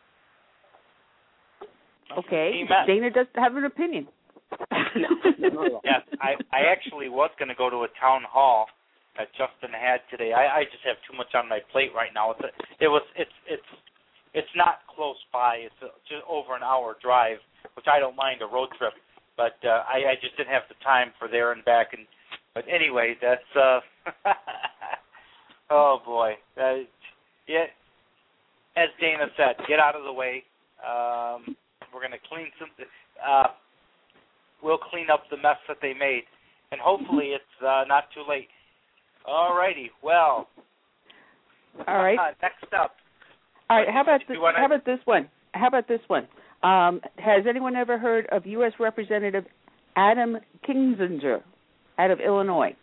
[SPEAKER 4] Okay,
[SPEAKER 5] Amen.
[SPEAKER 4] Dana does have an opinion.
[SPEAKER 8] no, not at all.
[SPEAKER 5] Yes, I, I actually was going to go to a town hall that Justin had today. I, I just have too much on my plate right now. It's a, it was it's it's it's not close by. It's a, just over an hour drive, which I don't mind a road trip. But uh, I, I just didn't have the time for there and back. And but anyway, that's uh, oh boy, uh, yeah. As Dana said, get out of the way. Um, we're going to clean some. Uh, we'll clean up the mess that they made, and hopefully it's uh, not too late. All righty. Well.
[SPEAKER 4] All right.
[SPEAKER 5] Uh, next up.
[SPEAKER 4] All right. How about this?
[SPEAKER 5] wanna...
[SPEAKER 4] How about this one? How about this one? Um, has anyone ever heard of U S Representative Adam Kinzinger out of Illinois?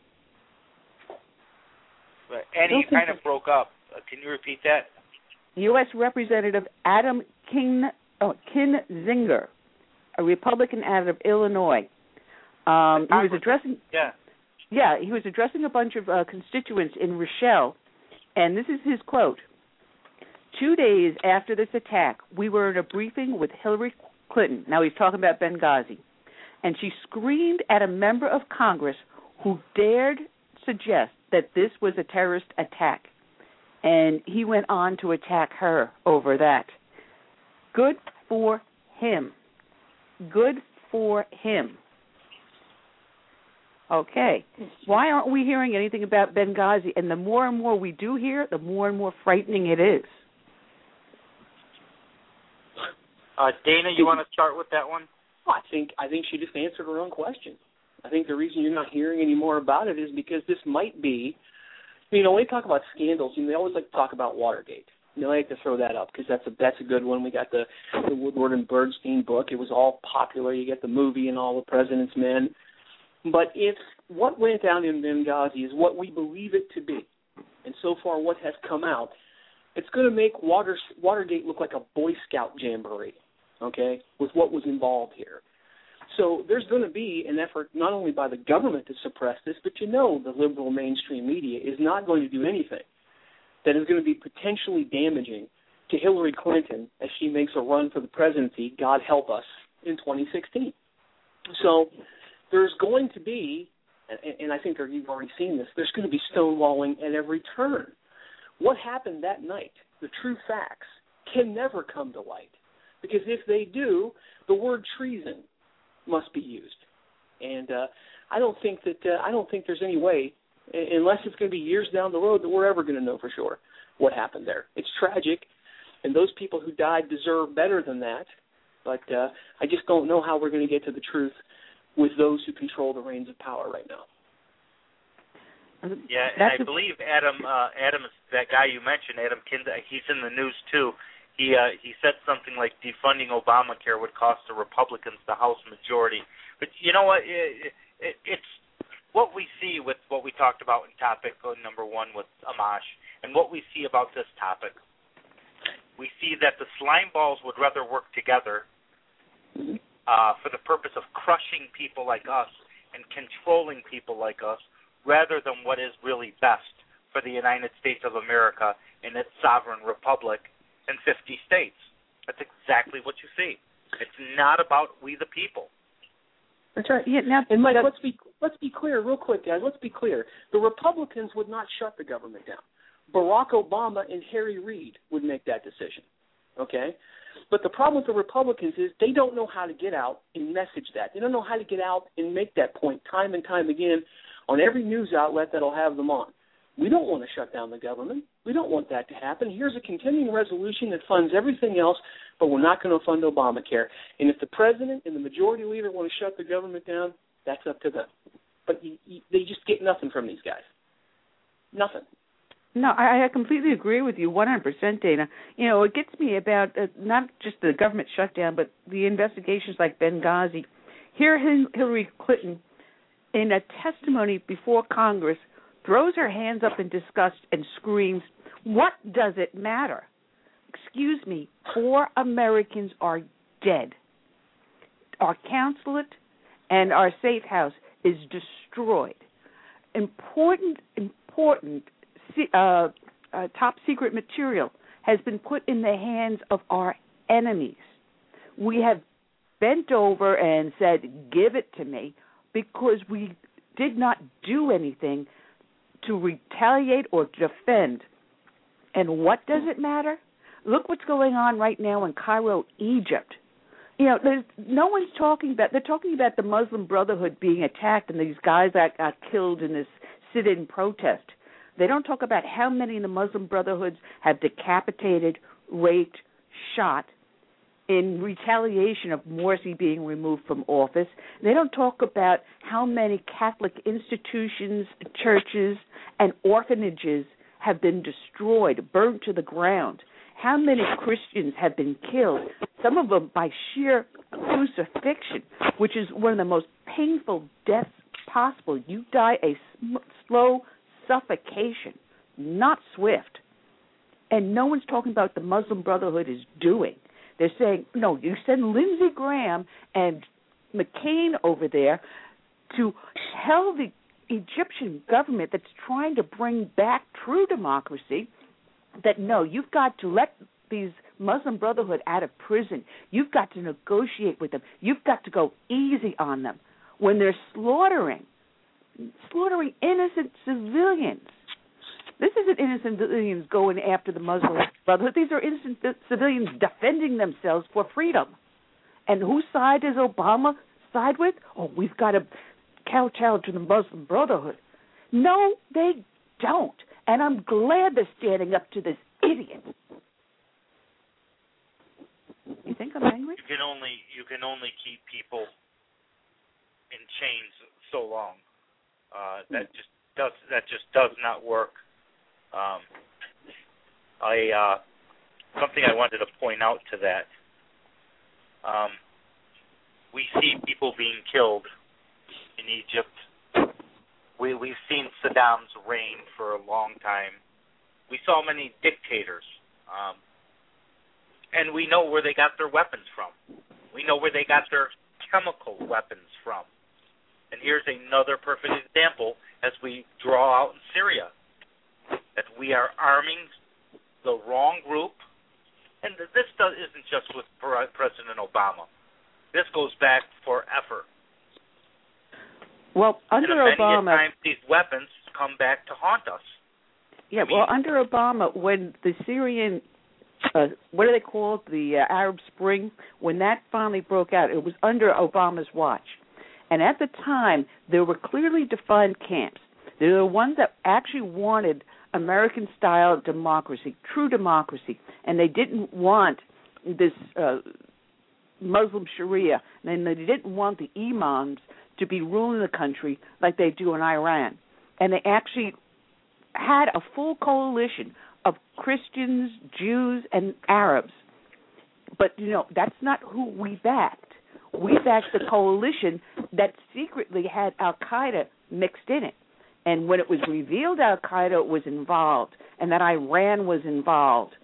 [SPEAKER 5] Annie, you kind of broke up. Uh, can you repeat that?
[SPEAKER 4] U S Representative Adam King, oh, Kinzinger, a Republican out of Illinois. Um, he was addressing.
[SPEAKER 5] Yeah.
[SPEAKER 4] Yeah, he was addressing a bunch of uh, constituents in Rochelle, and this is his quote. Two days after this attack, we were in a briefing with Hillary Clinton. Now he's talking about Benghazi. And she screamed at a member of Congress who dared suggest that this was a terrorist attack. And he went on to attack her over that. Good for him. Good for him. Okay. Why aren't we hearing anything about Benghazi? And the more and more we do hear, the more and more frightening it is.
[SPEAKER 5] Uh, Dana, you want to start with that one?
[SPEAKER 8] I think I think she just answered her own question. I think the reason you're not hearing any more about it is because this might be, you know, when they talk about scandals, you know, they always like to talk about Watergate. You know, I like to throw that up because that's a that's a good one. We got the, the Woodward and Bernstein book. It was all popular. You get the movie and all the President's Men. But it's what went down in Benghazi is what we believe it to be. And so far what has come out, it's going to make Water, Watergate look like a Boy Scout jamboree, okay, with what was involved here. So there's going to be an effort not only by the government to suppress this, but you know the liberal mainstream media is not going to do anything that is going to be potentially damaging to Hillary Clinton as she makes a run for the presidency, God help us, in twenty sixteen. So there's going to be, and I think you've already seen this, there's going to be stonewalling at every turn. What happened that night, the true facts, can never come to light. Because if they do, the word treason must be used. And uh, I don't think that uh, I don't think there's any way, unless it's going to be years down the road, that we're ever going to know for sure what happened there. It's tragic, and those people who died deserve better than that. But uh, I just don't know how we're going to get to the truth with those who control the reins of power right now.
[SPEAKER 5] Yeah, and I believe Adam, uh, Adam is that guy you mentioned, Adam Kinzinger. He's in the news too. He uh, he said something like defunding Obamacare would cost the Republicans the House majority. But you know what? It, it, it's what we see with what we talked about in topic number one with Amash, and what we see about this topic. we see that the slime balls would rather work together uh, for the purpose of crushing people like us and controlling people like us, rather than what is really best for the United States of America and its sovereign republic and fifty states. That's exactly what you see. It's not about we the people.
[SPEAKER 8] That's right. Yeah, now, and Mike, let's be let's be clear, real quick, guys. Let's be clear. The Republicans would not shut the government down. Barack Obama and Harry Reid would make that decision. Okay, but the problem with the Republicans is they don't know how to get out and message that. They don't know how to get out and make that point time and time again on every news outlet that'll have them on. We don't want to shut down the government. We don't want that to happen. Here's a continuing resolution that funds everything else, but we're not going to fund Obamacare. And if the president and the majority leader want to shut the government down, that's up to them. But you, you, they just get nothing from these guys. Nothing.
[SPEAKER 4] No, I, I completely agree with you one hundred percent, Dana. You know, it gets me about uh, not just the government shutdown, but the investigations like Benghazi. Here Hillary Clinton, in a testimony before Congress, throws her hands up in disgust and screams, "What does it matter? Excuse me, four Americans are dead. Our consulate and our safe house is destroyed. Important, important uh, uh, top secret material has been put in the hands of our enemies. We have bent over and said, 'Give it to me,' because we did not do anything to retaliate or defend. And what does it matter? Look what's going on right now in Cairo, Egypt. You know, there's, no one's talking about, they're talking about the Muslim Brotherhood being attacked and these guys that got killed in this sit-in protest. They don't talk about how many of the Muslim Brotherhoods have decapitated, raped, shot in retaliation of Morsi being removed from office. They don't talk about how many Catholic institutions, churches, and orphanages have been destroyed, burned to the ground. How many Christians have been killed, some of them by sheer crucifixion, which is one of the most painful deaths possible. You die a sm- slow suffocation, not swift. And no one's talking about what the Muslim Brotherhood is doing. They're saying, no, you send Lindsey Graham and McCain over there to tell the Egyptian government that's trying to bring back true democracy that, no, you've got to let these Muslim Brotherhood out of prison. You've got to negotiate with them. You've got to go easy on them when they're slaughtering, slaughtering innocent civilians. This isn't innocent civilians going after the Muslim Brotherhood. These are innocent civilians defending themselves for freedom. And whose side does Obama side with? Oh, we've got to kowtow to the Muslim Brotherhood. No, they don't. And I'm glad they're standing up to this idiot. You think I'm angry?
[SPEAKER 5] You can only you can only keep people in chains so long. Uh, that just does that just does not work. Um, I uh, something I wanted to point out to that. Um, we see people being killed in Egypt. We we've seen Saddam's reign for a long time. We saw many dictators, um, and we know where they got their weapons from. We know where they got their chemical weapons from. And here's another perfect example as we draw out in Syria. That we are arming the wrong group, and this does, isn't just with President Obama. This goes back forever.
[SPEAKER 4] Well, under
[SPEAKER 5] and
[SPEAKER 4] Obama,
[SPEAKER 5] many times these weapons come back to haunt us.
[SPEAKER 4] Yeah, I mean, well, under Obama, when the Syrian, uh, what do they call it, the uh, Arab Spring, when that finally broke out, it was under Obama's watch. And at the time, there were clearly defined camps. There were ones that actually wanted American-style democracy, true democracy, and they didn't want this uh, Muslim Sharia, and they didn't want the imams to be ruling the country like they do in Iran. And they actually had a full coalition of Christians, Jews, and Arabs. But, you know, that's not who we backed. We backed the coalition that secretly had al-Qaeda mixed in it. And when it was revealed al-Qaeda was involved and that Iran was involved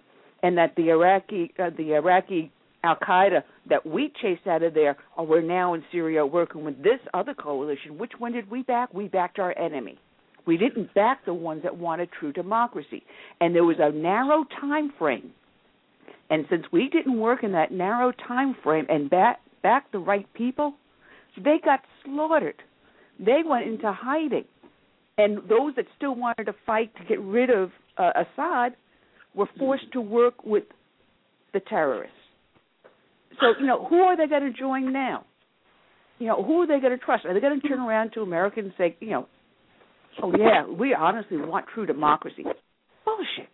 [SPEAKER 4] and that the Iraqi uh, the Iraqi Al-Qaeda that we chased out of there uh, were now in Syria working with this other coalition. Which one did we back? We backed our enemy. We didn't back the ones that wanted true democracy. And there was a narrow time frame. And since we didn't work in that narrow time frame and back, back the right people, they got slaughtered. They went into hiding. And those that still wanted to fight to get rid of uh, Assad were forced to work with the terrorists. So, you know, who are they going to join now? You know, who are they going to trust? Are they going to turn around to Americans and say, you know, oh, yeah, we honestly want true democracy? Bullshit.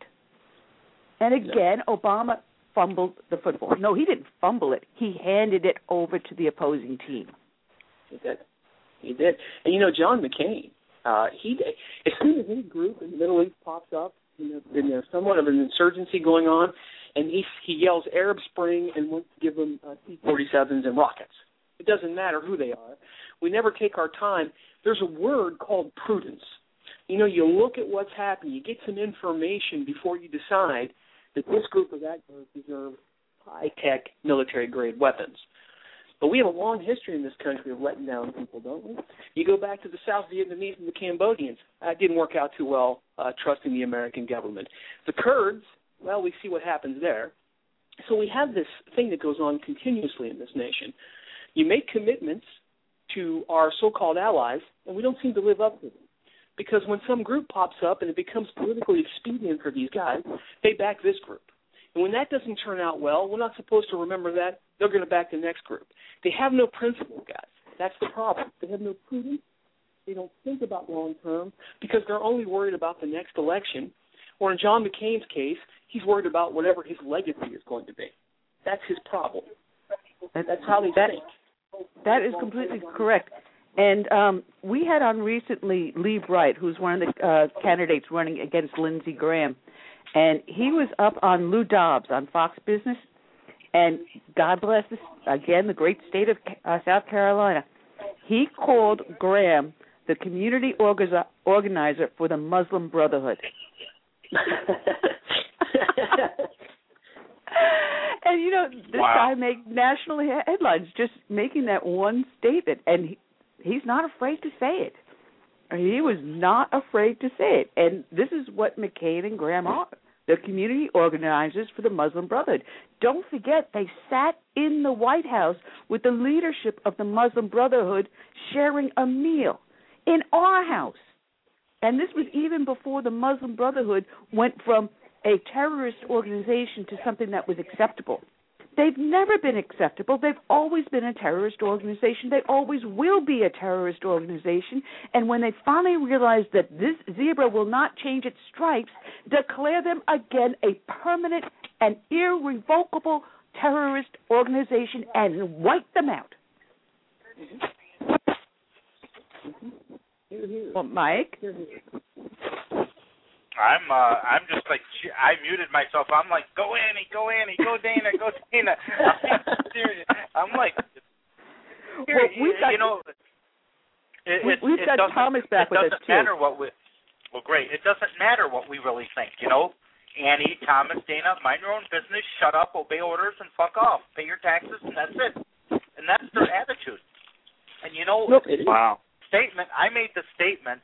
[SPEAKER 4] And again, Obama fumbled the football. No, he didn't fumble it. He handed it over to the opposing team.
[SPEAKER 8] He did. He did. And, you know, John McCain, uh, he did. As soon as any group in the Middle East pops up, you know, and there's somewhat of an insurgency going on, and he he yells Arab Spring and wants to give them uh, C forty-sevens and rockets. It doesn't matter who they are. We never take our time. There's a word called prudence. You know, you look at what's happening. You get some information before you decide that this group or that group deserve high-tech military-grade weapons. But we have a long history in this country of letting down people, don't we? You go back to the South Vietnamese and the Cambodians. That didn't work out too well, uh, trusting the American government. The Kurds, well, we see what happens there. So we have this thing that goes on continuously in this nation. You make commitments to our so-called allies, and we don't seem to live up to them. Because when some group pops up and it becomes politically expedient for these guys, they back this group. And when that doesn't turn out well, we're not supposed to remember that. They're going to back the next group. They have no principle, guys. That's the problem. They have no prudence. They don't think about long term because they're only worried about the next election. Or in John McCain's case, he's worried about whatever his legacy is going to be. That's his problem. That's how they
[SPEAKER 4] that,
[SPEAKER 8] think.
[SPEAKER 4] That is completely correct. And um, we had on recently Lee Bright, who's one of the uh, candidates running against Lindsey Graham. And he was up on Lou Dobbs on Fox Business. And God bless this, again, the great state of uh, South Carolina. He called Graham the community orga- organizer for the Muslim Brotherhood. And, you know, this
[SPEAKER 5] wow.
[SPEAKER 4] guy made national headlines just making that one statement. And he, he's not afraid to say it. He was not afraid to say it. And this is what McCain and Graham are. The community organizers for the Muslim Brotherhood. Don't forget, they sat in the White House with the leadership of the Muslim Brotherhood sharing a meal in our house. And this was even before the Muslim Brotherhood went from a terrorist organization to something that was acceptable. They've never been acceptable. They've always been a terrorist organization. They always will be a terrorist organization. And when they finally realize that this zebra will not change its stripes, declare them again a permanent and irrevocable terrorist organization and wipe them out. Well, Mike?
[SPEAKER 5] I'm uh, I'm just like, I muted myself. I'm like, go Annie, go Annie, go Dana, go Dana. I'm serious. I'm like, here,
[SPEAKER 4] well, we've got,
[SPEAKER 5] you know, it,
[SPEAKER 4] we, we've
[SPEAKER 5] it
[SPEAKER 4] got Thomas back with us, too.
[SPEAKER 5] It doesn't matter what we, well, great. It doesn't matter what we really think, you know. Annie, Thomas, Dana, mind your own business, shut up, obey orders, and fuck off. Pay your taxes, and that's it. And that's their attitude. And, you know,
[SPEAKER 8] Look, it is.
[SPEAKER 5] wow. statement, I made the statement,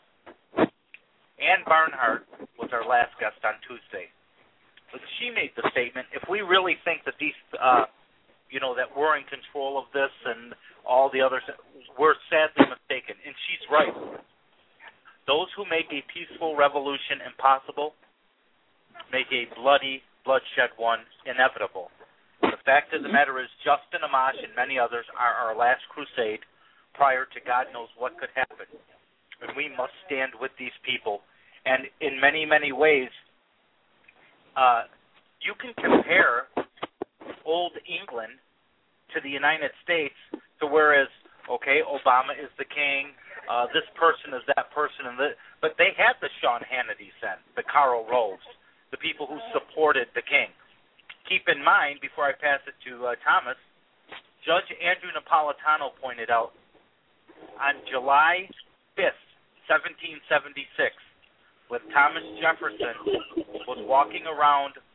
[SPEAKER 5] Ann Barnhart was our last guest on Tuesday. But she made the statement, if we really think that these, uh, you know, that we're in control of this and all the others, we're sadly mistaken. And she's right. Those who make a peaceful revolution impossible make a bloody, bloodshed one inevitable. The fact of the matter is Justin Amash and many others are our last crusade prior to God knows what could happen. And we must stand with these people. And in many, many ways, uh, you can compare old England to the United States to whereas, okay, Obama is the king, uh, this person is that person, and the, but they had the Sean Hannitys then, the Karl Roves, the people who supported the king. Keep in mind, before I pass it to uh, Thomas, Judge Andrew Napolitano pointed out on July fifth, seventeen seventy-six, when Thomas Jefferson was walking around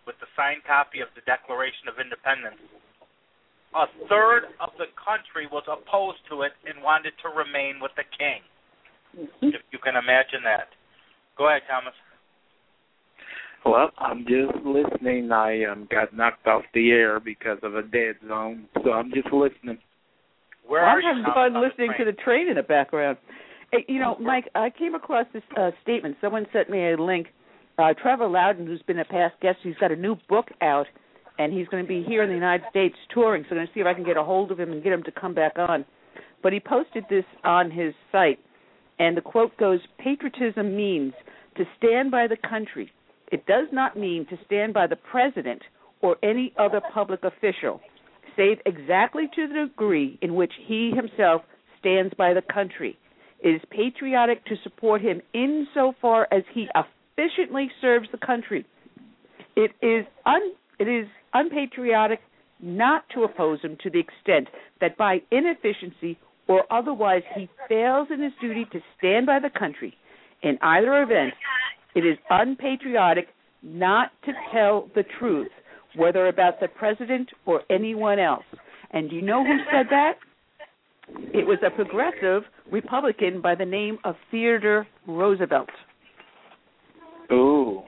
[SPEAKER 5] with the signed copy of the Declaration of Independence, a third of the country was opposed to it and wanted to remain with the king. Mm-hmm. If you can imagine that. Go ahead, Thomas.
[SPEAKER 7] Well, I'm just listening. I um, got knocked off the air because of a dead zone, so I'm just listening.
[SPEAKER 5] Where
[SPEAKER 4] I'm
[SPEAKER 5] are
[SPEAKER 4] having
[SPEAKER 5] you,
[SPEAKER 4] fun listening to the train in the background. Hey, you know, Mike, I came across this uh, statement. Someone sent me a link. Uh, Trevor Loudon, who's been a past guest, he's got a new book out, and he's going to be here in the United States touring, so I'm going to see if I can get a hold of him and get him to come back on. But he posted this on his site, and the quote goes, "Patriotism means to stand by the country. It does not mean to stand by the president or any other public official, save exactly to the degree in which he himself stands by the country. It is patriotic to support him insofar as he efficiently serves the country. It is un, it is unpatriotic not to oppose him to the extent that by inefficiency or otherwise he fails in his duty to stand by the country. In either event, it is unpatriotic not to tell the truth, whether about the president or anyone else." And do you know who said that? It was a progressive Republican by the name of Theodore Roosevelt.
[SPEAKER 7] Ooh.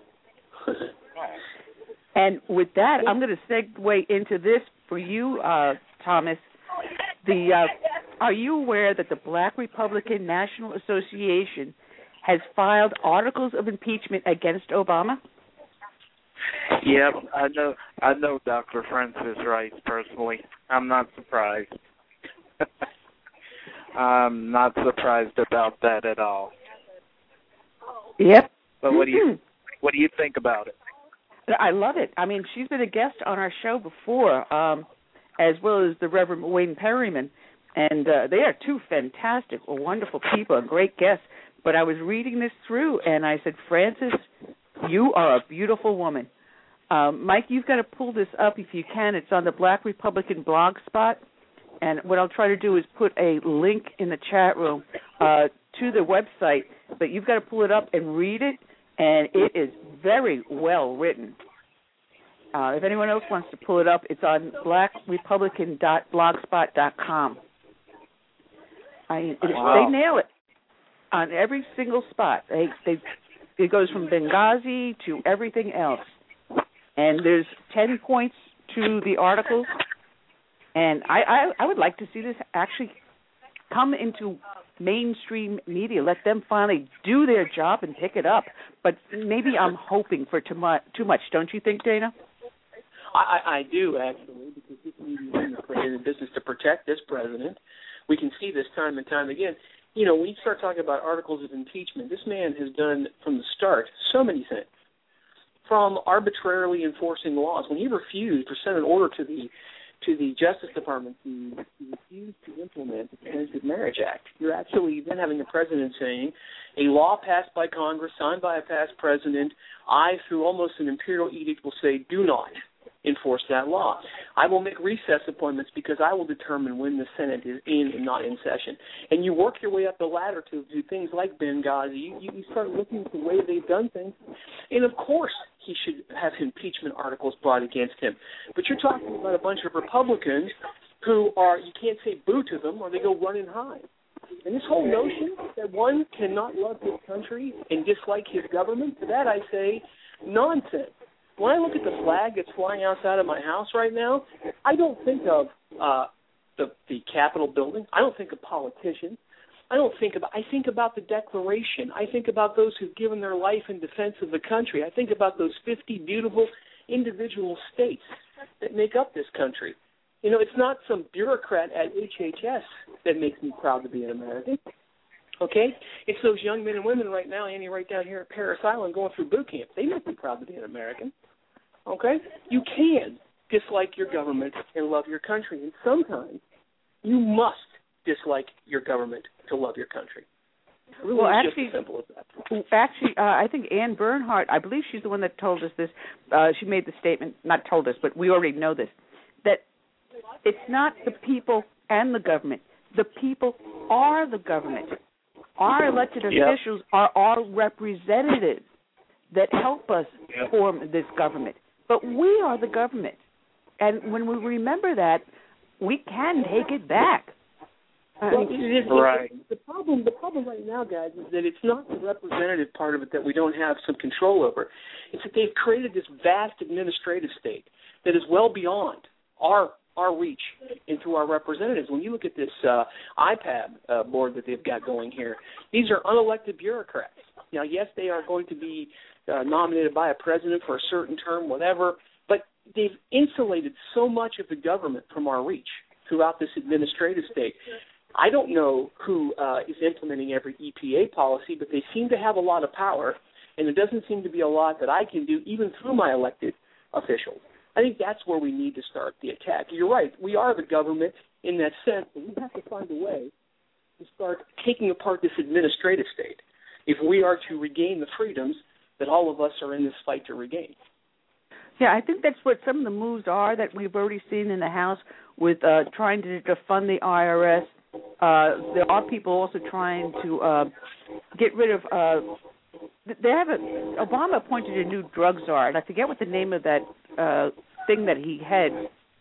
[SPEAKER 4] And with that, I'm going to segue into this for you, uh, Thomas. The uh, are you aware that the Black Republican National Association has filed articles of impeachment against Obama?
[SPEAKER 7] Yep, I know. I know Doctor Francis Rice personally. I'm not surprised. I'm not surprised about that at all.
[SPEAKER 4] Yep.
[SPEAKER 7] But what do you what do you think about it?
[SPEAKER 4] I love it. I mean, she's been a guest on our show before, um, as well as the Reverend Wayne Perryman, and uh, they are two fantastic, wonderful people, and great guests. But I was reading this through, and I said, Francis, you are a beautiful woman. Um, Mike, you've got to pull this up if you can. It's on the Black Republican blog spot. And what I'll try to do is put a link in the chat room uh, to the website. But you've got to pull it up and read it, and it is very well written. Uh, if anyone else wants to pull it up, it's on black republican dot blogspot dot com. I,
[SPEAKER 7] wow.
[SPEAKER 4] They nail it on every single spot. They, they, it goes from Benghazi to everything else. And there's ten points to the article. And I, I, I would like to see this actually come into mainstream media. Let them finally do their job and pick it up. But maybe I'm hoping for too much, too much. Don't you think, Dana?
[SPEAKER 8] I, I do, actually, because this media is created in business to protect this president. We can see this time and time again. You know, when you start talking about articles of impeachment, this man has done from the start so many things. From arbitrarily enforcing laws. When he refused or sent an order to the to the Justice Department to, to refuse to implement the Parenthood Marriage Act, you're actually then having the president saying, a law passed by Congress, signed by a past president, I, through almost an imperial edict, will say, do not enforce that law. I will make recess appointments because I will determine when the Senate is in and not in session. And you work your way up the ladder to do things like Benghazi. You, you start looking at the way they've done things. And, of course, he should have impeachment articles brought against him. But you're talking about a bunch of Republicans who are, you can't say boo to them or they go run and hide. And this whole notion that one cannot love his country and dislike his government, to that I say nonsense. When I look at the flag that's flying outside of my house right now, I don't think of uh, the, the Capitol building. I don't think of politicians. I don't think about. I think about the Declaration. I think about those who've given their life in defense of the country. I think about those fifty beautiful individual states that make up this country. You know, it's not some bureaucrat at H H S that makes me proud to be an American. Okay? It's those young men and women right now, Annie, right down here at Parris Island going through boot camp. They make me proud to be an American. Okay? You can dislike your government and love your country. And sometimes you must dislike your government to love your country. It really
[SPEAKER 4] well,
[SPEAKER 8] is
[SPEAKER 4] actually,
[SPEAKER 8] just as simple as that.
[SPEAKER 4] Actually, uh, I think Ann Bernhardt, I believe she's the one that told us this. Uh, she made the statement, not told us, but we already know this, that it's not the people and the government. The people are the government. Our elected
[SPEAKER 7] yep.
[SPEAKER 4] officials are our representatives that help us
[SPEAKER 7] yep.
[SPEAKER 4] form this government. but we are the government. And when we remember that, we can take it back.
[SPEAKER 8] Well, it is,
[SPEAKER 7] right.
[SPEAKER 8] The problem, the problem right now, guys, is that it's not the representative part of it that we don't have some control over. It's that they've created this vast administrative state that is well beyond our our reach into our representatives. When you look at this uh, I P A B uh, board that they've got going here, these are unelected bureaucrats. Now, yes, they are going to be uh, nominated by a president for a certain term, whatever, but they've insulated so much of the government from our reach throughout this administrative state. I don't know who uh, is implementing every E P A policy, but they seem to have a lot of power, and there doesn't seem to be a lot that I can do, even through my elected officials. I think that's where we need to start the attack. You're right. We are the government in that sense, but we have to find a way to start taking apart this administrative state if we are to regain the freedoms that all of us are in this fight to regain.
[SPEAKER 4] Yeah, I think that's what some of the moves are that we've already seen in the House with uh, trying to defund the I R S. Uh, there are people also trying to uh, get rid of. Uh, they have a Obama appointed a new drug czar, and I forget what the name of that uh, thing that he had.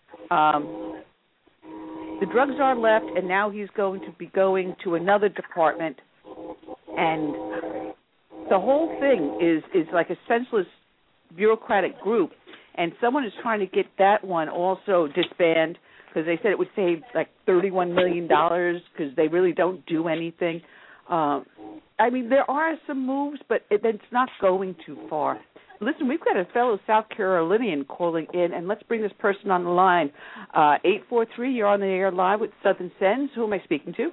[SPEAKER 4] Um, the drug czar left, and now he's going to be going to another department, and the whole thing is is like a senseless bureaucratic group, and someone is trying to get that one also disbanded because they said it would save like thirty-one million dollars because they really don't do anything. Um, I mean, there are some moves, but it, it's not going too far. Listen, we've got a fellow South Carolinian calling in, and let's bring this person on the line. Uh, eight four three, you're on the air live with Southern Sense. Who am I speaking to?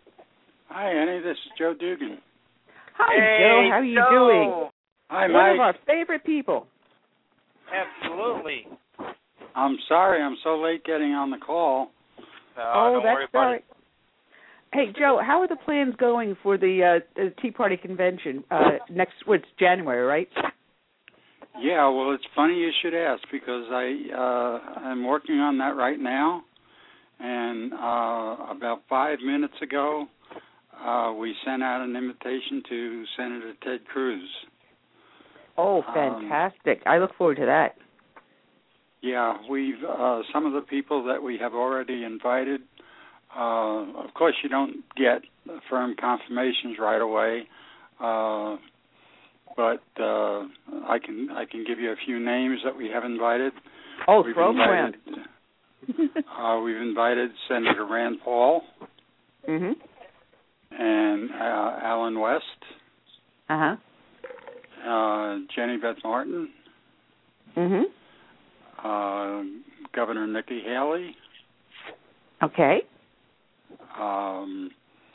[SPEAKER 9] Hi, Annie. This is Joe Dugan.
[SPEAKER 4] Hi,
[SPEAKER 5] hey,
[SPEAKER 4] Joe. How are you
[SPEAKER 5] Joe.
[SPEAKER 4] doing?
[SPEAKER 9] Hi,
[SPEAKER 4] One
[SPEAKER 9] Mike.
[SPEAKER 4] of our favorite people.
[SPEAKER 5] Absolutely.
[SPEAKER 9] I'm sorry I'm so late getting on the call.
[SPEAKER 5] Uh,
[SPEAKER 4] oh,
[SPEAKER 5] don't
[SPEAKER 4] that's
[SPEAKER 5] worry about
[SPEAKER 4] sorry.
[SPEAKER 5] it.
[SPEAKER 4] Hey, Joe, how are the plans going for the, uh, the Tea Party convention uh, next? What's January, right?
[SPEAKER 9] Yeah, well, it's funny you should ask because I uh, I'm working on that right now, and uh, about five minutes ago, uh, we sent out an invitation to Senator Ted Cruz.
[SPEAKER 4] Oh, fantastic! Um, I look forward to that.
[SPEAKER 9] Yeah, we've uh, some of the people that we have already invited. Uh, of course, you don't get firm confirmations right away, uh, but uh, I can I can give you a few names that we have invited.
[SPEAKER 4] Oh,
[SPEAKER 9] we've
[SPEAKER 4] throw them around.
[SPEAKER 9] uh, we've invited Senator Rand Paul
[SPEAKER 4] mm-hmm.
[SPEAKER 9] and uh, Alan West.
[SPEAKER 4] Uh-huh.
[SPEAKER 9] Uh, Jenny Beth Martin.
[SPEAKER 4] Mm-hmm.
[SPEAKER 9] Uh, Governor Nikki Haley.
[SPEAKER 4] Okay.
[SPEAKER 9] Um,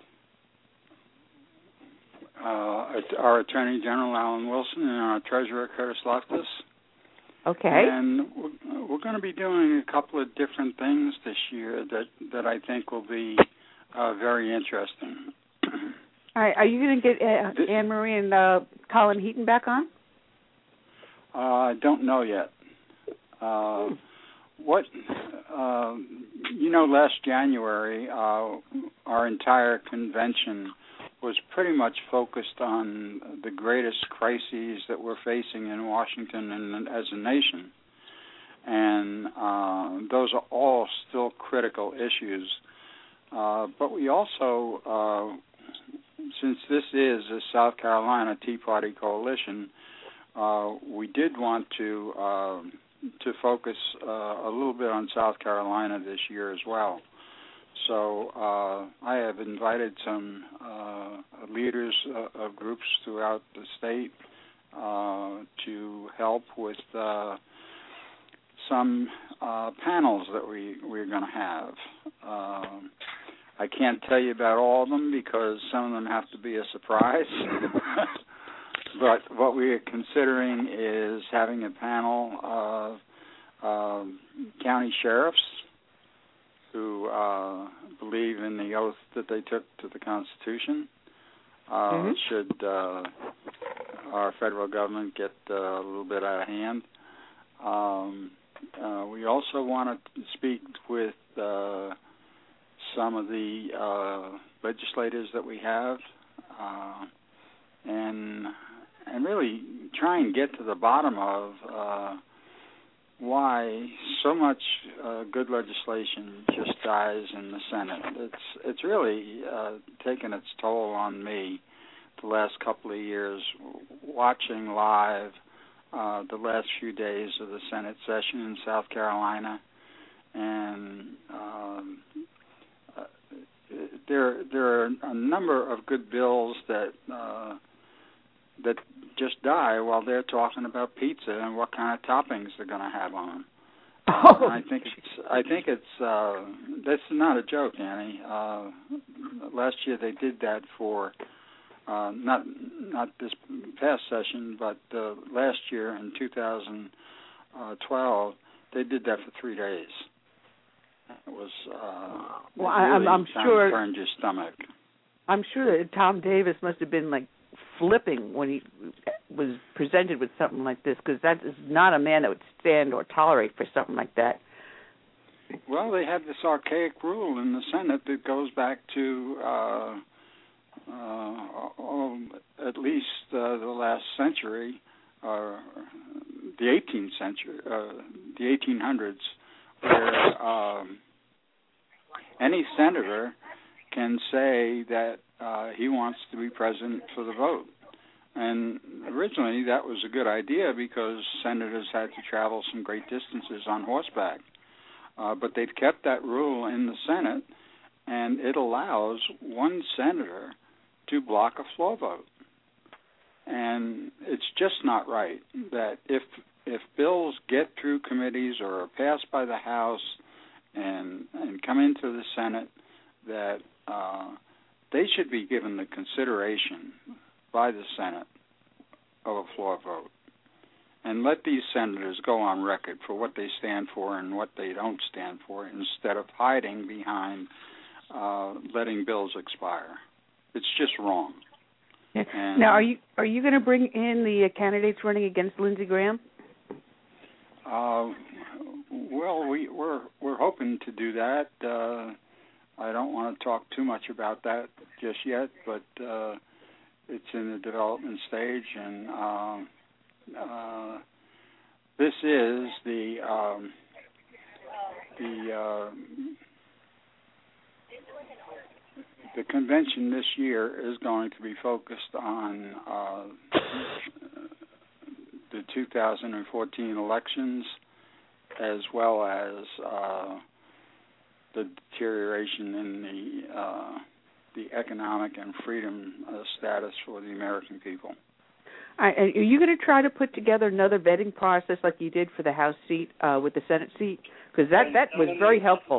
[SPEAKER 9] uh, our Attorney General Alan Wilson and our Treasurer Curtis Loftus.
[SPEAKER 4] Okay.
[SPEAKER 9] And we're, we're going to be doing a couple of different things this year that, that I think will be uh, very interesting.
[SPEAKER 4] All right. Are you going to get uh, Anne Marie and uh, Colin Heaton back on?
[SPEAKER 9] Uh, I don't know yet. Uh, hmm. What, uh, you know, last January, uh, our entire convention was pretty much focused on the greatest crises that we're facing in Washington and as a nation. And uh, those are all still critical issues. Uh, but we also, uh, since this is a South Carolina Tea Party coalition, uh, we did want to... Uh, to focus uh, a little bit on South Carolina this year as well. So uh, I have invited some uh, leaders uh, of groups throughout the state uh, to help with uh, some uh, panels that we, we're going to have. Uh, I can't tell you about all of them because some of them have to be a surprise. But what we are considering is having a panel of uh, county sheriffs who uh, believe in the oath that they took to the Constitution. Uh, mm-hmm. Should uh, our federal government get uh, a little bit out of hand. Um, uh, we also want to speak with uh, some of the uh, legislators that we have uh, and... and really try and get to the bottom of uh, why so much uh, good legislation just dies in the Senate. It's it's really uh, taken its toll on me the last couple of years, watching live uh, the last few days of the Senate session in South Carolina, and um, uh, there there are a number of good bills that uh, that just die while they're talking about pizza and what kind of toppings they're going to have on them.
[SPEAKER 4] Oh.
[SPEAKER 9] And I think it's I think it's uh, that's not a joke, Annie. Uh, last year they did that for uh, not not this past session, but uh, last year in two thousand twelve they did that for three days. It was uh,
[SPEAKER 4] well,
[SPEAKER 9] it really
[SPEAKER 4] I'm, I'm
[SPEAKER 9] kind
[SPEAKER 4] sure
[SPEAKER 9] of turned your stomach.
[SPEAKER 4] I'm sure that Tom Davis must have been like flipping when he was presented with something like this, because that is not a man that would stand or tolerate for something like that.
[SPEAKER 9] Well, they have this archaic rule in the Senate that goes back to uh, uh, oh, at least uh, the last century, uh, the eighteenth century, uh, the eighteen hundreds, where um, any senator can say that uh, he wants to be present for the vote. And originally that was a good idea because senators had to travel some great distances on horseback. Uh, but they've kept that rule in the Senate, and it allows one senator to block a floor vote. And it's just not right that if if bills get through committees or are passed by the House and and come into the Senate, that uh, they should be given the consideration by the Senate of a floor vote, and let these senators go on record for what they stand for and what they don't stand for, instead of hiding behind uh, letting bills expire. It's just wrong.
[SPEAKER 4] Yeah.
[SPEAKER 9] And
[SPEAKER 4] now, are you are you going to bring in the uh, candidates running against Lindsey Graham?
[SPEAKER 9] Uh, well, we, we're we're hoping to do that. Uh, I don't want to talk too much about that just yet, but uh, it's in the development stage, and uh, uh, this is the um, the uh, the convention this year is going to be focused on uh, the two thousand fourteen elections, as well as uh, the deterioration in the uh, the economic and freedom uh, status for the American people.
[SPEAKER 4] All right, and are you going to try to put together another vetting process like you did for the House seat uh, with the Senate seat? Because that, that was very helpful.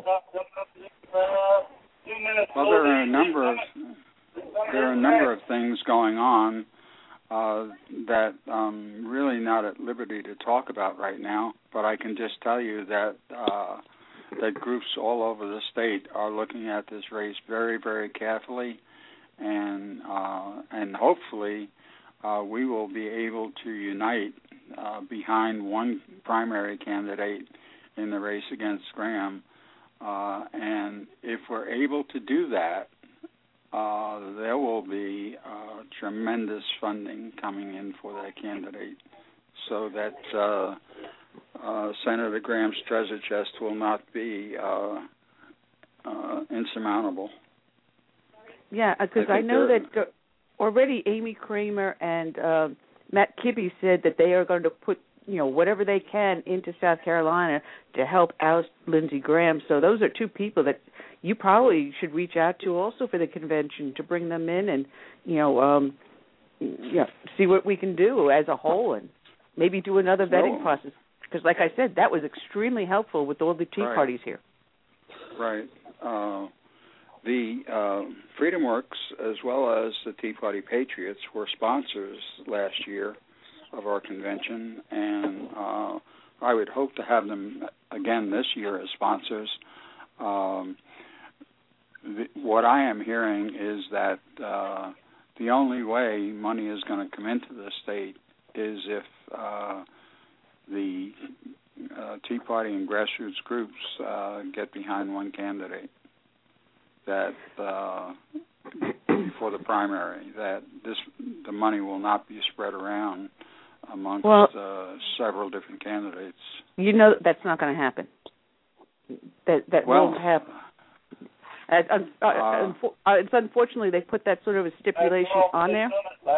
[SPEAKER 9] Well, there are a number of there are a number of things going on uh, that I'm really not at liberty to talk about right now. But I can just tell you that uh, that groups all over the state are looking at this race very, very carefully, and uh, and hopefully uh, we will be able to unite uh, behind one primary candidate in the race against Graham. Uh, and if we're able to do that, uh, there will be uh, tremendous funding coming in for that candidate, so that uh, uh, Senator Graham's treasure chest will not be uh, uh, insurmountable.
[SPEAKER 4] Yeah, because I, I know
[SPEAKER 9] there,
[SPEAKER 4] that uh, already Amy Kramer and uh, Matt Kibbe said that they are going to put, you know, whatever they can into South Carolina to help oust Lindsey Graham. So those are two people that you probably should reach out to also for the convention to bring them in and, you know, um, you know, see what we can do as a whole and maybe do another vetting
[SPEAKER 9] oh.
[SPEAKER 4] process. Because, like I said, that was extremely helpful with all the Tea
[SPEAKER 9] right.
[SPEAKER 4] parties here.
[SPEAKER 9] Right. Uh, the uh, Freedom Works, as well as the Tea Party Patriots, were sponsors last year of our convention, and uh, I would hope to have them again this year as sponsors. Um, the, what I am hearing is that uh, the only way money is going to come into the state is if uh, the uh, Tea Party and grassroots groups uh, get behind one candidate. That uh, for the primary, that this the money will not be spread around amongst
[SPEAKER 4] well,
[SPEAKER 9] uh, several different candidates.
[SPEAKER 4] You know that's not going to happen. That that
[SPEAKER 9] well,
[SPEAKER 4] won't happen. Uh, uh, uh, uh, it's unfortunately they put that sort of a stipulation on there.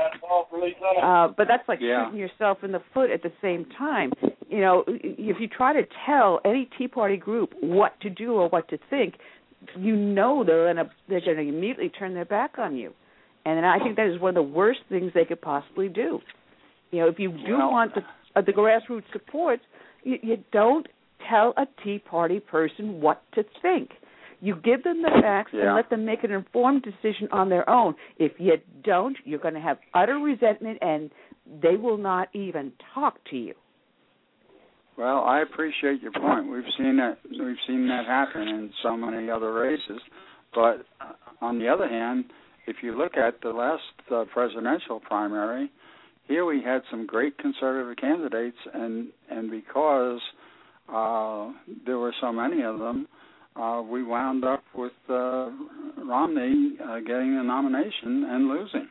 [SPEAKER 4] Uh, but that's like
[SPEAKER 9] yeah.
[SPEAKER 4] shooting yourself in the foot at the same time. You know, if you try to tell any Tea Party group what to do or what to think, you know they're going to they're going to immediately turn their back on you. And I think that is one of the worst things they could possibly do. You know, if you do
[SPEAKER 9] well,
[SPEAKER 4] want the, uh, the grassroots support, you, you don't tell a Tea Party person what to think. You give them the facts
[SPEAKER 9] yeah.
[SPEAKER 4] and let them make an informed decision on their own. If you don't, you're going to have utter resentment, and they will not even talk to you.
[SPEAKER 9] Well, I appreciate your point. We've seen that. We've seen that happen in so many other races. But on the other hand, if you look at the last uh, presidential primary, here we had some great conservative candidates, and and because uh, there were so many of them, uh, we wound up with uh, Romney uh, getting the nomination and losing.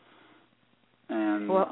[SPEAKER 9] And
[SPEAKER 4] well,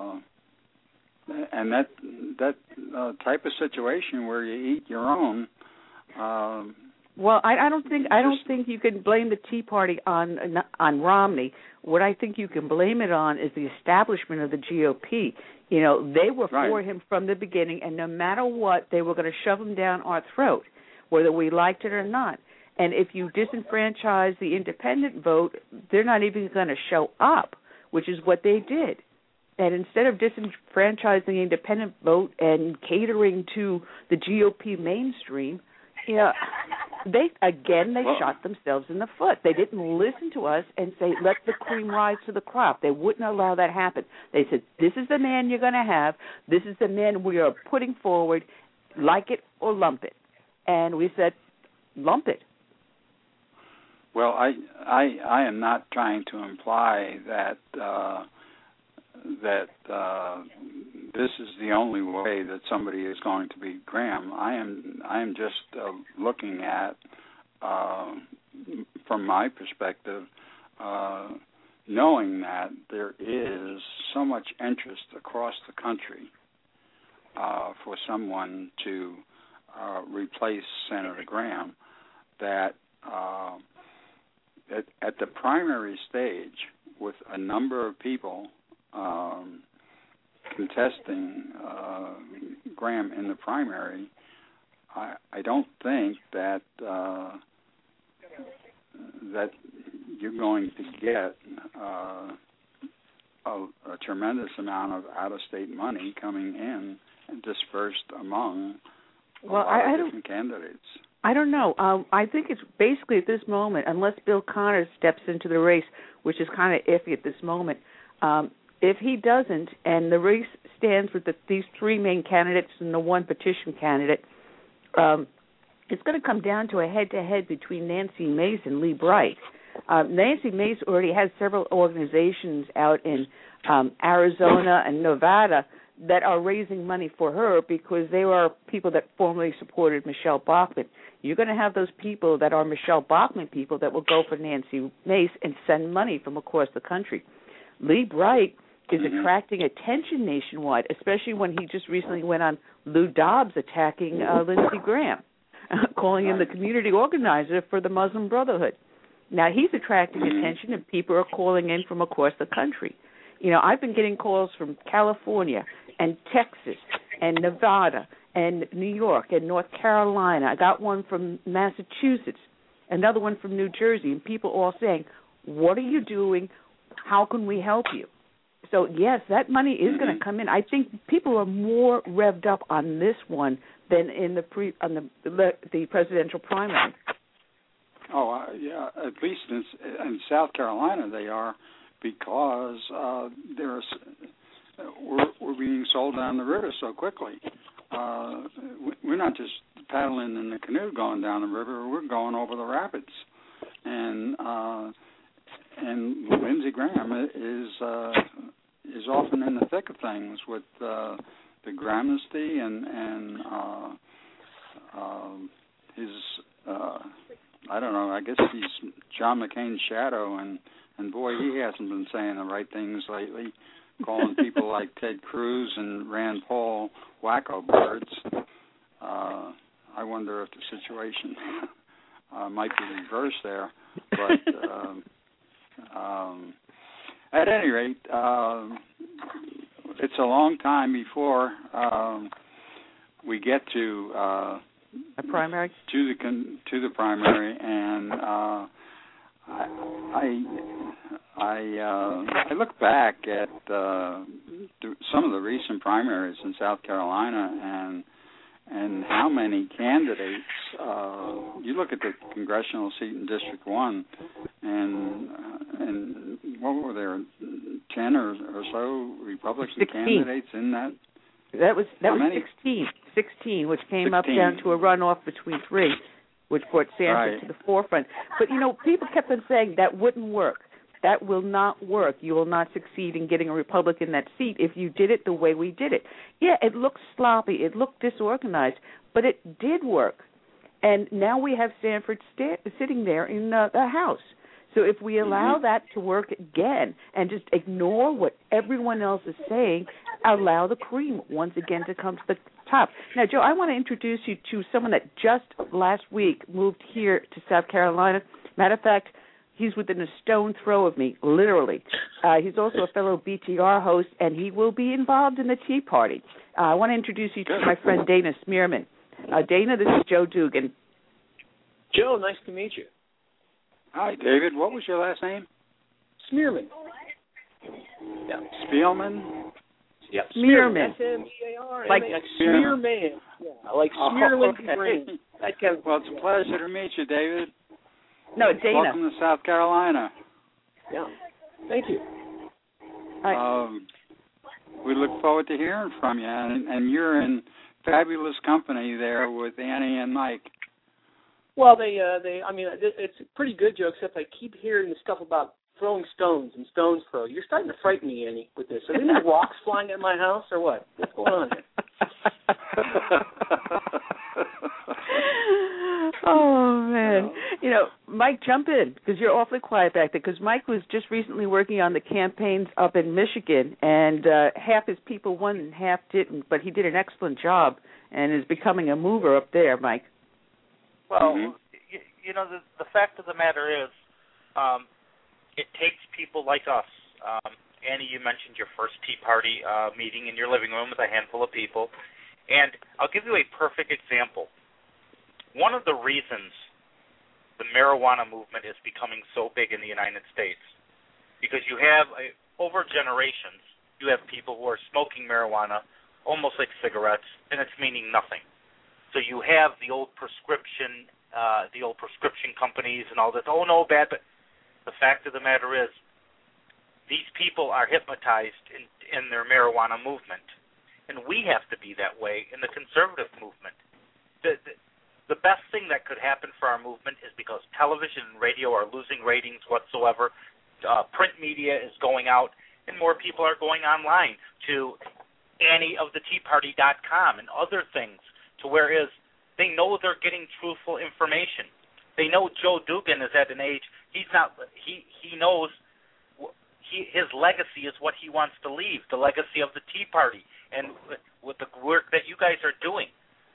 [SPEAKER 9] uh, and that that uh, type of situation where you eat your own. Uh,
[SPEAKER 4] Well, I, I don't think I don't think you can blame the Tea Party on on Romney. What I think you can blame it on is the establishment of the G O P. You know, they were
[SPEAKER 9] right.
[SPEAKER 4] for him from the beginning, and no matter what, they were going to shove him down our throat, whether we liked it or not. And if you disenfranchise the independent vote, they're not even going to show up, which is what they did. And instead of disenfranchising the independent vote and catering to the G O P mainstream, you know, they again they
[SPEAKER 9] well,
[SPEAKER 4] shot themselves in the foot. They didn't listen to us and say, let the cream rise to the crop. They wouldn't allow that happen. They said, this is the man you're going to have. This is the man we are putting forward. Like it or lump it. And we said, lump it.
[SPEAKER 9] Well, I I, I am not trying to imply that uh, that uh, this is the only way that somebody is going to beat Graham. I am I am just uh, looking at, uh, from my perspective, uh, knowing that there is so much interest across the country uh, for someone to uh, replace Senator Graham, that uh, at, at the primary stage, with a number of people um, contesting uh, Graham in the primary, I, I don't think that uh, that you're going to get uh, a, a tremendous amount of out-of-state money coming in and dispersed among a
[SPEAKER 4] well,
[SPEAKER 9] lot
[SPEAKER 4] I,
[SPEAKER 9] of
[SPEAKER 4] I
[SPEAKER 9] different candidates.
[SPEAKER 4] I don't know. Um, I think it's basically at this moment, unless Bill Connors steps into the race, which is kind of iffy at this moment, um, if he doesn't, and the race stands with the, these three main candidates and the one petition candidate, um, it's going to come down to a head-to-head between Nancy Mace and Lee Bright. Uh, Nancy Mace already has several organizations out in um, Arizona and Nevada that are raising money for her because they are people that formerly supported Michelle Bachmann. You're going to have those people that are Michelle Bachmann people that will go for Nancy Mace and send money from across the country. Lee Bright is
[SPEAKER 9] mm-hmm.
[SPEAKER 4] attracting attention nationwide, especially when he just recently went on Lou Dobbs attacking uh, Lindsey Graham, calling him the community organizer for the Muslim Brotherhood. Now, he's attracting
[SPEAKER 9] mm-hmm.
[SPEAKER 4] attention, and people are calling in from across the country. You know, I've been getting calls from California and Texas and Nevada and New York and North Carolina. I got one from Massachusetts, another one from New Jersey, and people all saying, what are you doing? How can we help you? So, yes, that money is mm-hmm. going to come in. I think people are more revved up on this one than in the pre on the the, the presidential primary.
[SPEAKER 9] Oh, uh, yeah, at least in, in South Carolina they are, because uh, there's we're, we're being sold down the river so quickly. Uh, we're not just paddling in the canoe going down the river; we're going over the rapids, and uh, and Lindsey Graham is uh, is often in the thick of things with uh, the Grahamnesty and and uh, uh, his uh, I don't know. I guess he's John McCain's shadow, and and boy, he hasn't been saying the right things lately. calling people like Ted Cruz and Rand Paul wacko birds. Uh, I wonder if the situation uh, might be reversed there. But um, um, at any rate, um, it's a long time before um, we get to uh,
[SPEAKER 4] a primary
[SPEAKER 9] to the con- to the primary, and uh, I I I, uh, I look back at uh, some of the recent primaries in South Carolina, and and how many candidates. Uh, you look at the congressional seat in District One, and uh, and what were there, ten or, or so Republican
[SPEAKER 4] sixteen
[SPEAKER 9] candidates in that?
[SPEAKER 4] That was that
[SPEAKER 9] How
[SPEAKER 4] was
[SPEAKER 9] many?
[SPEAKER 4] sixteen, sixteen, which came
[SPEAKER 9] sixteen.
[SPEAKER 4] up down to a runoff between three, which brought Sanders
[SPEAKER 9] Right.
[SPEAKER 4] to the forefront. But you know, people kept on saying that wouldn't work. That will not work. You will not succeed in getting a Republican that seat if you did it the way we did it. Yeah, it looked sloppy. It looked disorganized, but it did work. And now we have Sanford sta- sitting there in uh, the House. So if we allow
[SPEAKER 9] Mm-hmm.
[SPEAKER 4] that to work again and just ignore what everyone else is saying, allow the cream once again to come to the top. Now, Joe, I want to introduce you to someone that just last week moved here to South Carolina. Matter of fact, he's within a stone throw of me, literally. Uh, he's also a fellow B T R host, and he will be involved in the Tea Party. Uh, I want to introduce you to my friend Dana Smearman. Uh, Dana, this is Joe Dugan.
[SPEAKER 8] Joe, nice to meet you.
[SPEAKER 9] Hi, David. What was your last name?
[SPEAKER 8] Smearman. Yeah.
[SPEAKER 9] Spielman?
[SPEAKER 8] Yep.
[SPEAKER 4] Smearman.
[SPEAKER 8] S M E A R.
[SPEAKER 4] Like
[SPEAKER 8] Smearman. Yeah. Like Smearman
[SPEAKER 9] Oh, okay.
[SPEAKER 8] brand. That kind of,
[SPEAKER 9] Well, it's a pleasure to meet you, David.
[SPEAKER 4] No, Dana.
[SPEAKER 9] Welcome to South Carolina.
[SPEAKER 8] yeah. Thank you.
[SPEAKER 4] Hi.
[SPEAKER 9] Um, we look forward to hearing from you, and, and you're in fabulous company there with Annie and Mike.
[SPEAKER 8] Well, they, uh, they. I mean, it, it's a pretty good joke, except I keep hearing the stuff about throwing stones and stones throw. You're starting to frighten me, Annie, with this. Are there any rocks flying at my house, or what? What's going on here?
[SPEAKER 4] Oh, man. You know, Mike, jump in, because you're awfully quiet back there, because Mike was just recently working on the campaigns up in Michigan, and uh, half his people won and half didn't, but he did an excellent job and is becoming a mover up there, Mike.
[SPEAKER 5] Well,
[SPEAKER 9] Mhm.
[SPEAKER 5] you, you know, the, the fact of the matter is, um, it takes people like us. Um, Annie, you mentioned your first Tea Party uh, meeting in your living room with a handful of people, and I'll give you a perfect example. One of the reasons the marijuana movement is becoming so big in the United States, because you have, uh, over generations, you have people who are smoking marijuana almost like cigarettes, and it's meaning nothing. So you have the old prescription, uh, the old prescription companies and all this. Oh, no, bad, but the fact of the matter is, these people are hypnotized in, in their marijuana movement, and we have to be that way in the conservative movement. The, the, the best thing that could happen for our movement is because television and radio are losing ratings whatsoever, uh, print media is going out, and more people are going online to Annie of the Tea Party dot com and other things, to whereas they know they're getting truthful information. They know Joe Dugan is at an age, he's not, he, he knows he, his legacy is what he wants to leave, the legacy of the Tea Party, and with the work that you guys are doing.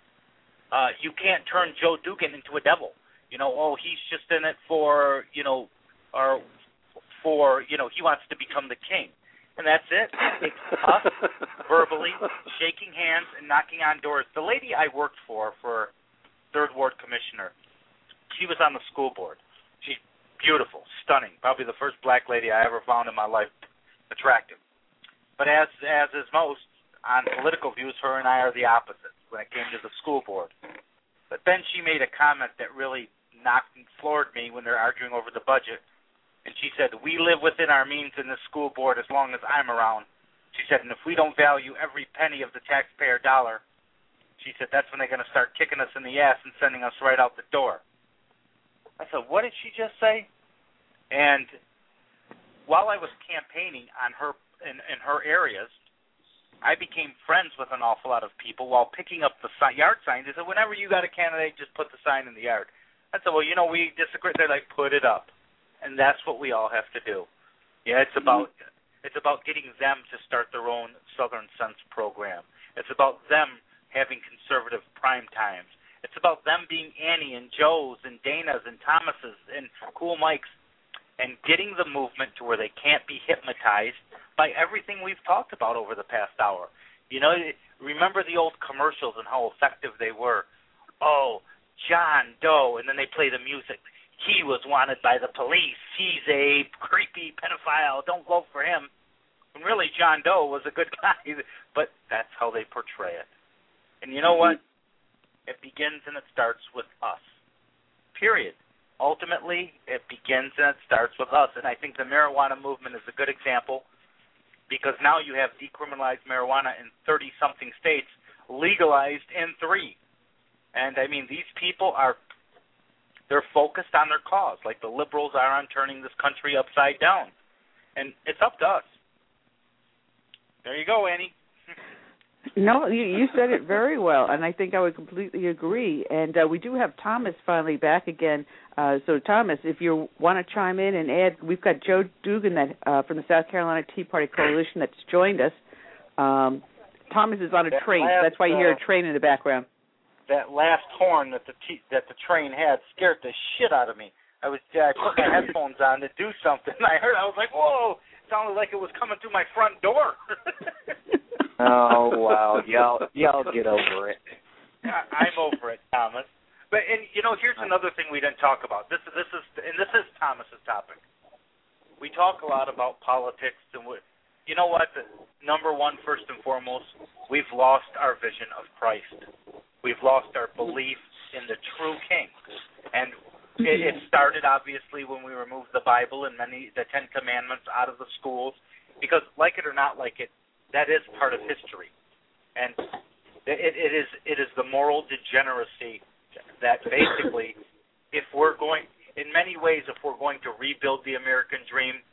[SPEAKER 5] Uh, you can't turn Joe Dugan into a devil. You know, oh, he's just in it for, you know, or for, you know, he wants to become the king. And that's it. It's us verbally shaking hands and knocking on doors. The lady I worked for, for Third Ward Commissioner, she was on the school board. She's beautiful, stunning, probably the first black lady I ever found in my life attractive. But as as is most, on political views, her and I are the opposites when it came to the school board. But then she made a comment that really knocked and floored me when they're arguing over the budget. And she said, we live within our means in the school board as long as I'm around. She said, and if we don't value every penny of the taxpayer dollar, she said, that's when they're going to start kicking us in the ass and sending us right out the door. I said, what did she just say? And while I was campaigning on her in, in her areas, I became friends with an awful lot of people while picking up the yard signs. They said, whenever you got a candidate, just put the sign in the yard. I said, well, you know, we disagree. They're like, put it up. And that's what we all have to do. Yeah, it's about It's about getting them to start their own Southern Sense program. It's about them having conservative prime times. It's about them being Annie and Joe's and Dana's and Thomas's and Cool Mike's and getting the movement to where they can't be hypnotized by everything we've talked about over the past hour. You know, remember the old commercials and how effective they were. Oh, John Doe, and then they play the music. He was wanted by the police. He's a creepy pedophile. Don't vote for him. And really, John Doe was a good guy, but that's how they portray it. And you know what? It begins and it starts with us, period. Ultimately, it begins and it starts with us. And I think the marijuana movement is a good example because now you have decriminalized marijuana in thirty-something states, legalized in three. And, I mean, these people are, they're focused on their cause, like the liberals are on turning this country upside down. And it's up to us. There you go, Annie.
[SPEAKER 4] No, you, you said it very well, and I think I would completely agree. And uh, we do have Thomas finally back again. Uh, so, Thomas, if you want to chime in and add, we've got Joe Dugan that, uh, from the South Carolina Tea Party Coalition that's joined us. Um, Thomas is on a
[SPEAKER 7] that
[SPEAKER 4] train.
[SPEAKER 7] last,
[SPEAKER 4] That's why you hear
[SPEAKER 7] uh,
[SPEAKER 4] a train in the background.
[SPEAKER 7] That last horn that the t- that the train had scared the shit out of me. I was I put my headphones on to do something. And I heard. I was like, whoa! It sounded like it was coming through my front door.
[SPEAKER 10] Oh wow, y'all y'all get over it.
[SPEAKER 5] I'm over it, Thomas. But and you know, here's another thing we didn't talk about. This this is and this is Thomas's topic. We talk a lot about politics, and we, you know what? The, number one, first and foremost, we've lost our vision of Christ. We've lost our belief in the true King, and it, it started obviously when we removed the Bible and many the Ten Commandments out of the schools, because like it or not like it, that is part of history, and it, it is it is the moral degeneracy that basically, if we're going, in many ways, if we're going to rebuild the American dream,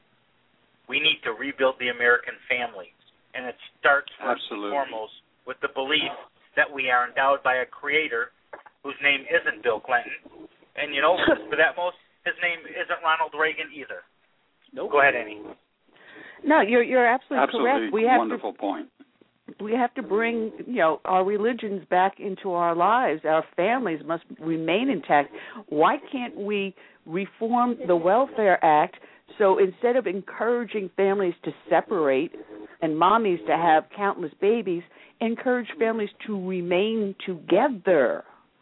[SPEAKER 5] we need to rebuild the American family, and it starts first and foremost with the belief that we are endowed by a creator whose name isn't Bill Clinton, and you know, for that most, his name isn't Ronald Reagan either.
[SPEAKER 8] Nope.
[SPEAKER 5] Go ahead, Annie.
[SPEAKER 4] No, you're you're absolutely,
[SPEAKER 9] absolutely
[SPEAKER 4] correct. We have
[SPEAKER 9] wonderful
[SPEAKER 4] to,
[SPEAKER 9] point.
[SPEAKER 4] We have to bring, you know, our religions back into our lives. Our families must remain intact. Why can't we reform the Welfare Act so instead of encouraging families to separate and mommies to have countless babies, encourage families to remain together?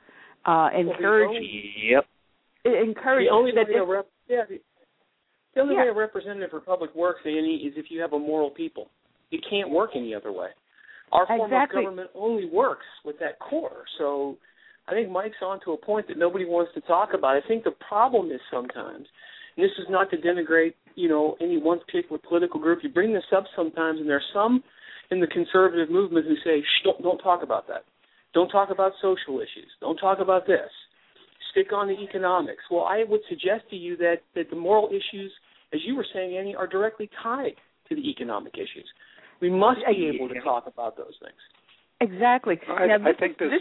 [SPEAKER 4] Uh, encourage.
[SPEAKER 10] Yep.
[SPEAKER 4] Encourage.
[SPEAKER 8] The only
[SPEAKER 4] that
[SPEAKER 8] way a rep, yeah, the, the only
[SPEAKER 4] yeah.
[SPEAKER 8] way a representative for public works, Annie, is if you have a moral people. It can't work any other way. Our form
[SPEAKER 4] exactly.
[SPEAKER 8] of government only works with that core. So I think Mike's on to a point that nobody wants to talk about. I think the problem is sometimes, and this is not to denigrate, you know, any one particular political group, you bring this up sometimes, and there's some in the conservative movement who say, Shh, don't, don't talk about that. Don't talk about social issues. Don't talk about this. Stick on the economics. Well, I would suggest to you that, that the moral issues, as you were saying, Annie, are directly tied to the economic issues. We must be able to talk about those things.
[SPEAKER 4] Exactly.
[SPEAKER 9] I,
[SPEAKER 4] now,
[SPEAKER 9] I think this.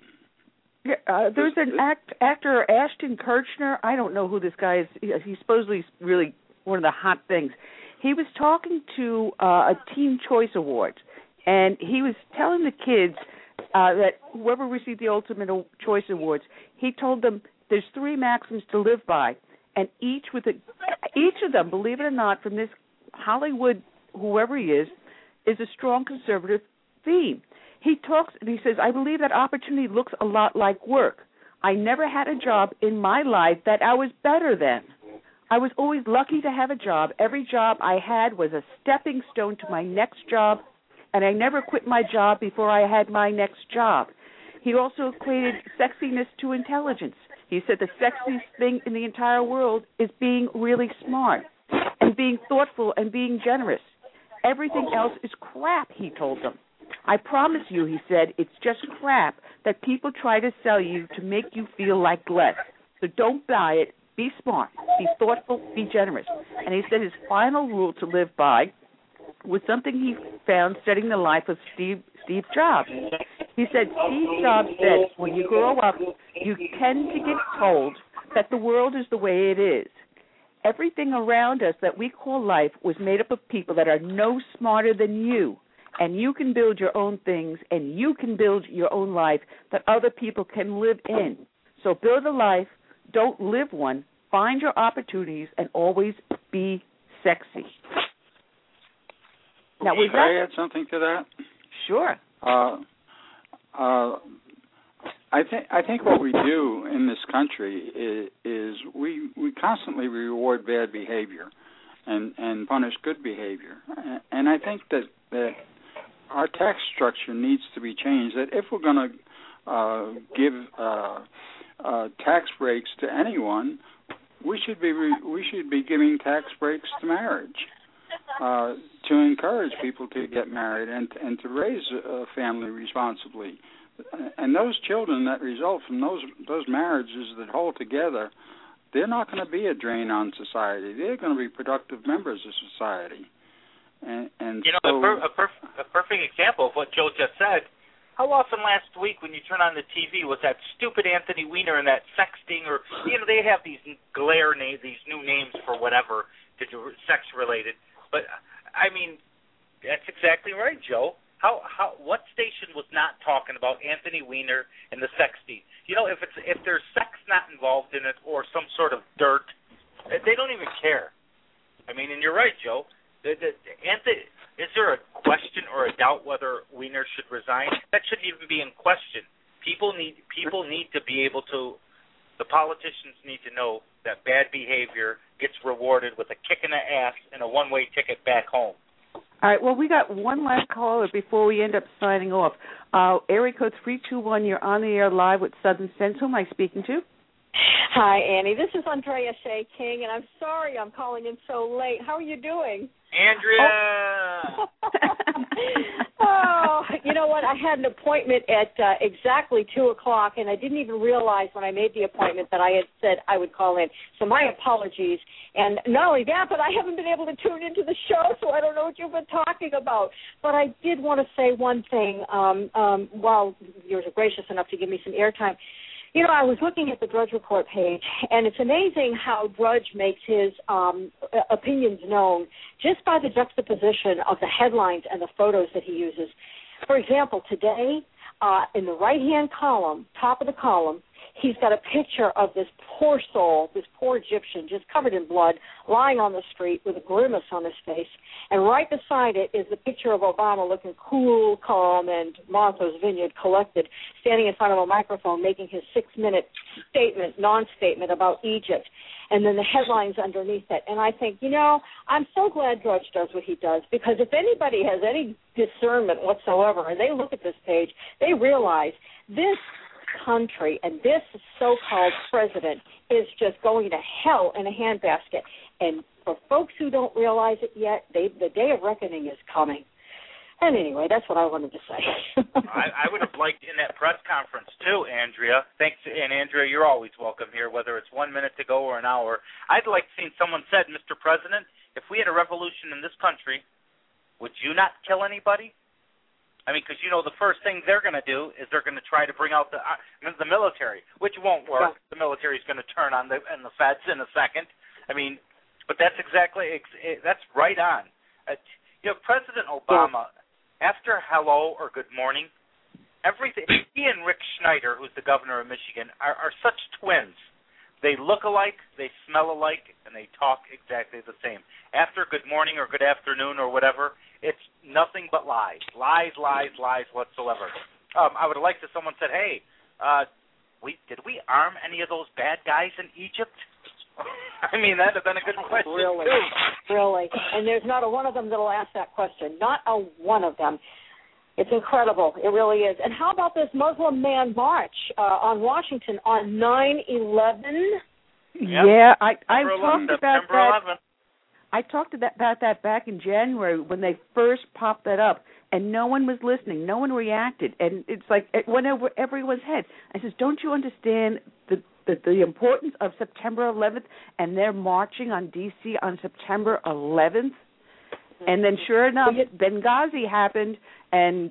[SPEAKER 4] this uh, there's an act, actor, Ashton Kutcher. I don't know who this guy is. He, he's supposedly really one of the hot things. He was talking to uh, a Teen Choice Awards, and he was telling the kids uh, that whoever received the Ultimate Choice Awards, he told them there's three maxims to live by, and each with a, each of them, believe it or not, from this Hollywood, whoever he is, is a strong conservative theme. He talks and he says, I believe that opportunity looks a lot like work. I never had a job in my life that I was better than. I was always lucky to have a job. Every job I had was a stepping stone to my next job, and I never quit my job before I had my next job. He also equated sexiness to intelligence. He said the sexiest thing in the entire world is being really smart and being thoughtful and being generous. Everything else is crap, he told them. I promise you, he said, it's just crap that people try to sell you to make you feel like less. So don't buy it. Be smart. Be thoughtful. Be generous. And he said his final rule to live by was something he found studying the life of Steve Steve Jobs. He said, Steve Jobs said, when you grow up, you tend to get told that the world is the way it is. everything around us that we call life was made up of people that are no smarter than you. And you can build your own things, and you can build your own life that other people can live in. So build a life, don't live one, find your opportunities, and always be sexy. Now,
[SPEAKER 9] Can I add something to that?
[SPEAKER 4] Sure.
[SPEAKER 9] Uh, uh, I think I think what we do in this country is, is we we constantly reward bad behavior and, and punish good behavior. And I think that, that our tax structure needs to be changed, that if we're going to uh, give uh, uh, tax breaks to anyone, we should be re- we should be giving tax breaks to marriage, uh, to encourage people to get married and and to raise a family responsibly. And those children that result from those those marriages that hold together, they're not going to be a drain on society. They're going to be productive members of society. And, and
[SPEAKER 5] you know,
[SPEAKER 9] so,
[SPEAKER 5] a, per, a, perf, a perfect example of what Joe just said. How often last week when you turn on the T V was that stupid Anthony Weiner and that sexting, or you know they have these glare names, these new names for whatever to do sex related. But I mean, that's exactly right, Joe. How how what station was not talking about Anthony Weiner and the sexting? You know, if it's if there's sex not involved in it or some sort of dirt, they don't even care. I mean, and you're right, Joe. The, the, Anthony, is there a question or a doubt whether Weiner should resign? That shouldn't even be in question. People need people need to be able to. The politicians need to know that bad behavior gets rewarded with a kick in the ass and a one-way ticket back home.
[SPEAKER 4] All right, well, we got one last caller before we end up signing off. Uh, area code three two one, you're on the air live with Southern Sense. Who am I speaking to?
[SPEAKER 11] Hi, Annie. This is Andrea Shea King, and I'm sorry I'm calling in so late. How are you doing?
[SPEAKER 5] Andrea!
[SPEAKER 11] Oh, oh you know what? I had an appointment at uh, exactly two o'clock, and I didn't even realize when I made the appointment that I had said I would call in. So my apologies. And not only that, but I haven't been able to tune into the show, so I don't know what you've been talking about. But I did want to say one thing um, um, while you were gracious enough to give me some airtime. You know, I was looking at the Drudge Report page, and it's amazing how Drudge makes his um, opinions known just by the juxtaposition of the headlines and the photos that he uses. For example, today, uh, in the right-hand column, top of the column, he's got a picture of this poor soul, this poor Egyptian, just covered in blood, lying on the street with a grimace on his face. And right beside it is the picture of Obama looking cool, calm, and Martha's Vineyard collected, standing in front of a microphone making his six-minute statement, non-statement about Egypt. And then the headlines underneath it. And I think, you know, I'm so glad Drudge does what he does, because if anybody has any discernment whatsoever and they look at this page, they realize this country and this so-called president is just going to hell in a handbasket. And for folks who don't realize it yet, they, the day of reckoning is coming. And anyway, that's what I wanted to say.
[SPEAKER 5] I, I would have liked in that press conference, too, Andrea. Thanks, and Andrea, you're always welcome here, whether it's one minute to go or an hour. I'd like to see someone said, Mister President, if we had a revolution in this country, would you not kill anybody? I mean, because, you know, the first thing they're going to do is they're going to try to bring out the uh, the military, which won't work. Yeah. The military is going to turn on the and the feds in a second. I mean, but that's exactly, that's right on. Uh, you know, President Obama, yeah. after hello or good morning, everything, he and Rick Schneider, who's the governor of Michigan, are, are such twins. They look alike, they smell alike, and they talk exactly the same. After good morning or good afternoon or whatever, it's nothing but lies, lies, lies, lies whatsoever. Um, I would have liked if someone said, hey, uh, we did we arm any of those bad guys in Egypt? I mean, that would have been a good question,
[SPEAKER 11] really,
[SPEAKER 5] too.
[SPEAKER 11] Really. And there's not a one of them that will ask that question. Not a one of them. It's incredible. It really is. And how about this Muslim Man March uh, on Washington on nine eleven?
[SPEAKER 4] Yep. Yeah, I, I talked
[SPEAKER 5] September
[SPEAKER 4] about that.
[SPEAKER 5] eleventh.
[SPEAKER 4] I talked about that back in January when they first popped that up, and no one was listening. No one reacted. And it's like it went over everyone's head. I says, don't you understand the, the, the importance of September eleventh? And they're marching on D C on September eleventh. And then sure enough, Benghazi happened, and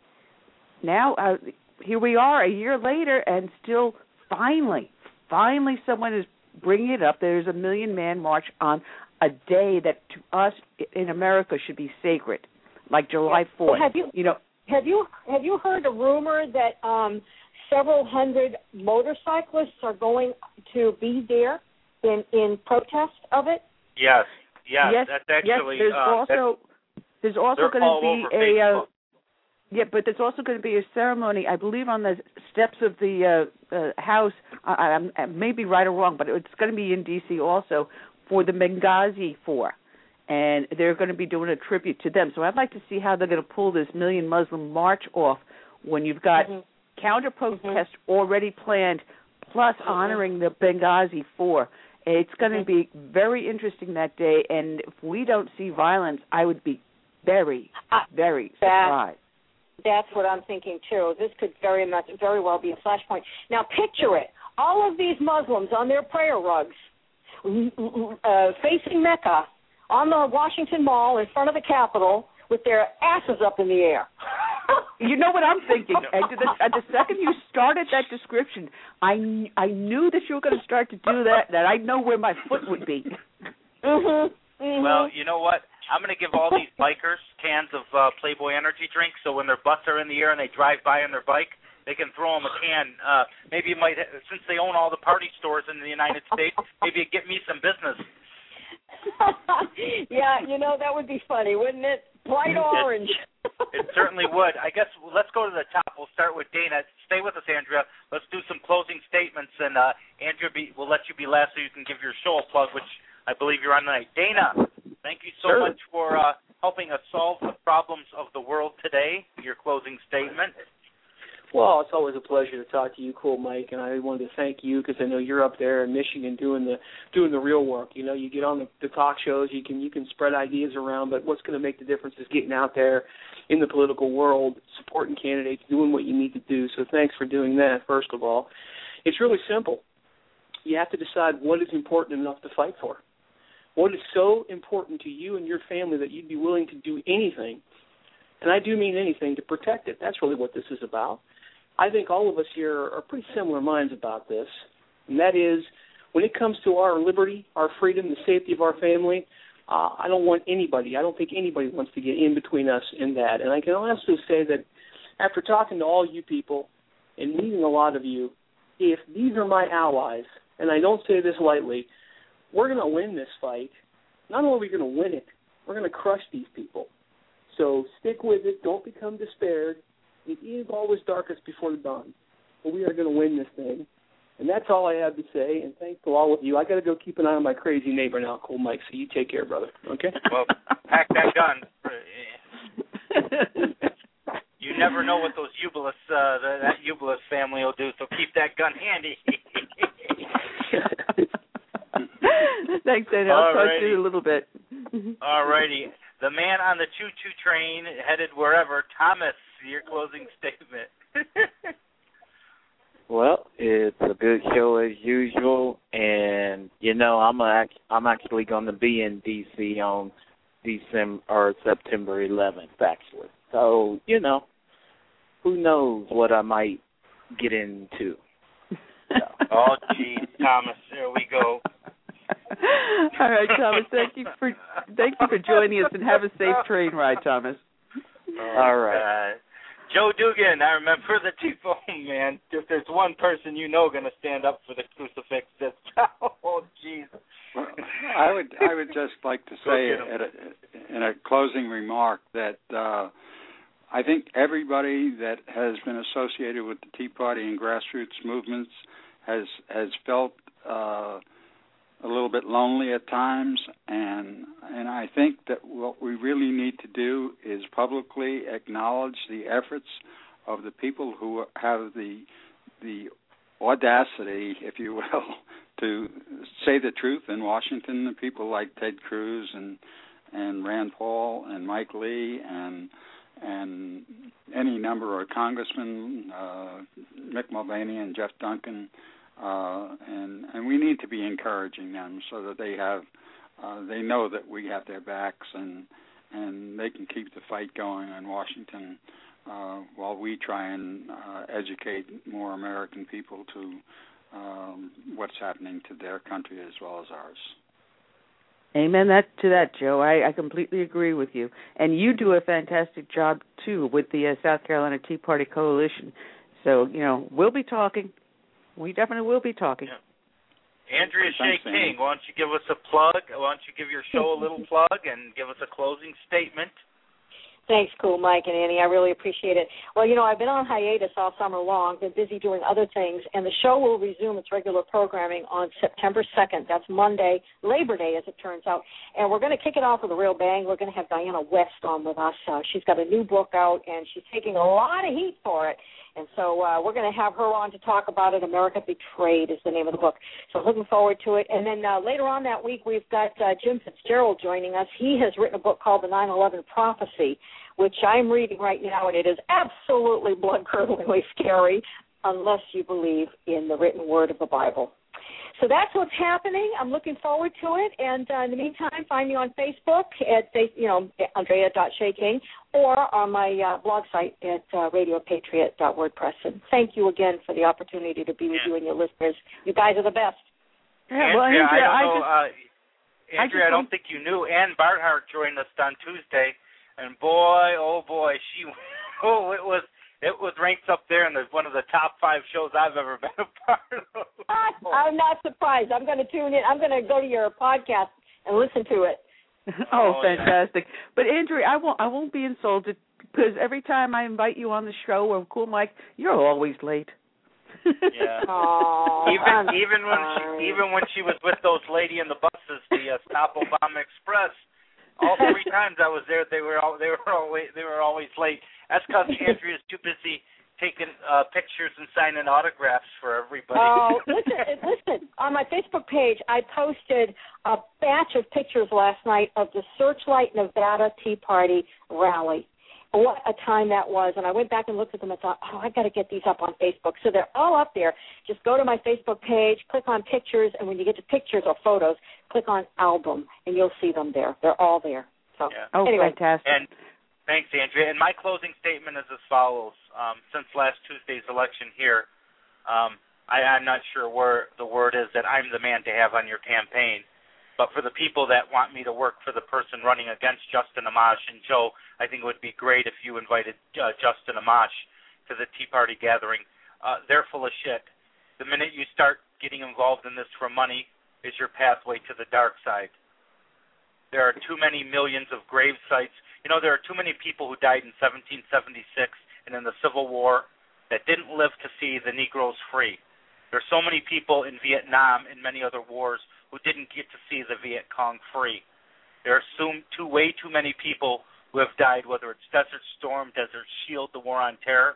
[SPEAKER 4] now uh, here we are a year later, and still finally, finally someone is bringing it up. There's a Million Man March on a day that to us in America should be sacred, like July fourth.
[SPEAKER 11] Have you,
[SPEAKER 4] you know,
[SPEAKER 11] have you have you heard a rumor that um, several hundred motorcyclists are going to be there in in protest of it?
[SPEAKER 5] Yes, yes,
[SPEAKER 4] yes
[SPEAKER 5] that's actually.
[SPEAKER 4] Yes, there's
[SPEAKER 5] uh,
[SPEAKER 4] also there's also going to be a. Uh, Yeah, but there's also going to be a ceremony, I believe, on the steps of the uh, uh, House. I, I, I may be right or wrong, but it's going to be in D C also for the Benghazi Four, and they're going to be doing a tribute to them. So I'd like to see how they're going to pull this Million Muslim March off when you've got mm-hmm. counter protests mm-hmm. already planned, plus mm-hmm. honoring the Benghazi Four. It's going mm-hmm. to be very interesting that day, and if we don't see violence, I would be very, very surprised.
[SPEAKER 11] That's what I'm thinking too. This could very much, very well be a flashpoint. Now picture it: all of these Muslims on their prayer rugs, uh, facing Mecca, on the Washington Mall in front of the Capitol, with their asses up in the air.
[SPEAKER 4] You know what I'm thinking? At the, at the second you started that description, I, I knew that you were going to start to do that. That I know where my foot would be.
[SPEAKER 11] Mhm. Mm-hmm.
[SPEAKER 5] Well, you know what? I'm going to give all these bikers cans of uh, Playboy energy drinks, so when their butts are in the air and they drive by on their bike, they can throw them a can. Uh, maybe it might, since they own all the party stores in the United States, maybe it get me some business.
[SPEAKER 11] Yeah, you know, that would be funny, wouldn't it? Bright orange.
[SPEAKER 5] It, it certainly would. I guess let's go to the top. We'll start with Dana. Stay with us, Andrea. Let's do some closing statements, and uh, Andrea, be, we'll let you be last so you can give your show a plug, which I believe you're on tonight. Dana, thank you so
[SPEAKER 8] sure.
[SPEAKER 5] much for uh, helping us solve the problems of the world today. Your closing statement.
[SPEAKER 8] Well, it's always a pleasure to talk to you, Cool Mike, and I wanted to thank you because I know you're up there in Michigan doing the doing the real work. You know, you get on the, the talk shows, you can you can spread ideas around, but what's going to make the difference is getting out there in the political world, supporting candidates, doing what you need to do. So thanks for doing that, first of all. It's really simple. You have to decide what is important enough to fight for. What is so important to you and your family that you'd be willing to do anything, and I do mean anything, to protect it. That's really what this is about. I think all of us here are pretty similar minds about this, and that is when it comes to our liberty, our freedom, the safety of our family, uh, I don't want anybody, I don't think anybody wants to get in between us in that. And I can also say that after talking to all you people and meeting a lot of you, if these are my allies, and I don't say this lightly, we're going to win this fight. Not only are we going to win it, we're going to crush these people. So stick with it. Don't become despaired. It is always darkest before the dawn. But we are going to win this thing. And that's all I have to say. And thanks to all of you. I got to go keep an eye on my crazy neighbor now, Cool Mike. So you take care, brother. Okay?
[SPEAKER 5] Well, pack that gun. You never know what those Ubulus, uh, that Ubulus family will do. So keep that gun handy.
[SPEAKER 4] Thanks, Dana. I'll talk to you in a little bit.
[SPEAKER 5] All righty. The man on the choo-choo train headed wherever, Thomas, your closing statement.
[SPEAKER 7] Well, it's a good show as usual, and you know I'm a, I'm actually going to be in D C on December or September eleventh, actually. So you know, who knows what I might get into. So.
[SPEAKER 5] Oh, gee, Thomas, there we go.
[SPEAKER 4] All right, Thomas. Thank you for thank you for joining us, and have a safe train ride, Thomas.
[SPEAKER 5] Oh,
[SPEAKER 7] all right.
[SPEAKER 5] God. Joe Dugan, I remember the T-phone, man. If there's one person you know going to stand up for the crucifix, that's oh, jeez.
[SPEAKER 9] Well, I would I would just like to say at a, in a closing remark that uh, I think everybody that has been associated with the Tea Party and grassroots movements has has felt uh, a little bit lonely at times, and and I think that what we really need to do is publicly acknowledge the efforts of the people who have the the audacity, if you will, to say the truth in Washington. The people like Ted Cruz and and Rand Paul and Mike Lee and and any number of congressmen, uh, Mick Mulvaney and Jeff Duncan. Uh, and and we need to be encouraging them so that they have uh, they know that we have their backs and and they can keep the fight going in Washington uh, while we try and uh, educate more American people to um, what's happening to their country as well as ours.
[SPEAKER 4] Amen that to that, Joe. I, I completely agree with you. And you do a fantastic job, too, with the uh, South Carolina Tea Party Coalition. So, you know, we'll be talking. We definitely will be talking.
[SPEAKER 5] Yeah. Andrea
[SPEAKER 9] Thanks,
[SPEAKER 5] Shea King, why don't you give us a plug? Why don't you give your show a little plug and give us a closing statement?
[SPEAKER 11] Thanks, cool, Mike and Annie. I really appreciate it. Well, you know, I've been on hiatus all summer long, been busy doing other things, and the show will resume its regular programming on September second. That's Monday, Labor Day, as it turns out. And we're going to kick it off with a real bang. We're going to have Diana West on with us. Uh, she's got a new book out, and she's taking a lot of heat for it. And so uh, we're going to have her on to talk about it. America Betrayed is the name of the book. So looking forward to it. And then uh, later on that week, we've got uh, Jim Fitzgerald joining us. He has written a book called The nine eleven Prophecy, which I'm reading right now, and it is absolutely blood-curdlingly scary unless you believe in the written word of the Bible. So that's what's happening. I'm looking forward to it. And uh, in the meantime, find me on Facebook at, you know, Andrea dot Shea King, or on my uh, blog site at uh, radio patriot dot wordpress. And thank you again for the opportunity to be with you and your listeners. You guys are the best.
[SPEAKER 4] Yeah, well,
[SPEAKER 5] Andrea,
[SPEAKER 4] Andrea,
[SPEAKER 5] I don't
[SPEAKER 4] I
[SPEAKER 5] know.
[SPEAKER 4] just,
[SPEAKER 5] uh, Andrea, I, I don't think you knew. Ann Barthart joined us on Tuesday, and boy, oh boy, she oh it was. It was ranked up there in the, one of the top five shows I've ever been a part of.
[SPEAKER 11] I'm not surprised. I'm going to tune in. I'm going to go to your podcast and listen to it.
[SPEAKER 4] Oh, oh fantastic! Yeah. But Andrea, I won't. I won't be insulted because every time I invite you on the show or Cool Mike, you're always late.
[SPEAKER 5] Yeah.
[SPEAKER 11] Oh,
[SPEAKER 5] even
[SPEAKER 11] I'm
[SPEAKER 5] even when
[SPEAKER 11] sorry.
[SPEAKER 5] she, even when she was with those lady in the buses, the uh, Stop Obama Express. All three times I was there, they were all, they were always they were always late. That's because Andrea's too busy taking uh, pictures and signing autographs for everybody.
[SPEAKER 11] Oh, listen, listen. On my Facebook page, I posted a batch of pictures last night of the Searchlight Nevada Tea Party rally. What a time that was. And I went back and looked at them and thought, oh, I got to get these up on Facebook. So they're all up there. Just go to my Facebook page, click on pictures, and when you get to pictures or photos, click on album, and you'll see them there. They're all there. So,
[SPEAKER 5] yeah.
[SPEAKER 4] Oh,
[SPEAKER 11] anyway.
[SPEAKER 4] fantastic.
[SPEAKER 5] And thanks, Andrea. And my closing statement is as follows. Um, since last Tuesday's election here, um, I, I'm not sure where the word is that I'm the man to have on your campaign. But for the people that want me to work for the person running against Justin Amash, and Joe, I think it would be great if you invited uh, Justin Amash to the Tea Party gathering. Uh, they're full of shit. The minute you start getting involved in this for money is your pathway to the dark side. There are too many millions of grave sites. You know, there are too many people who died in seventeen seventy-six and in the Civil War that didn't live to see the Negroes free. There are so many people in Vietnam and many other wars who didn't get to see the Viet Cong free. There are soon too, way too many people who have died, whether it's Desert Storm, Desert Shield, the War on Terror,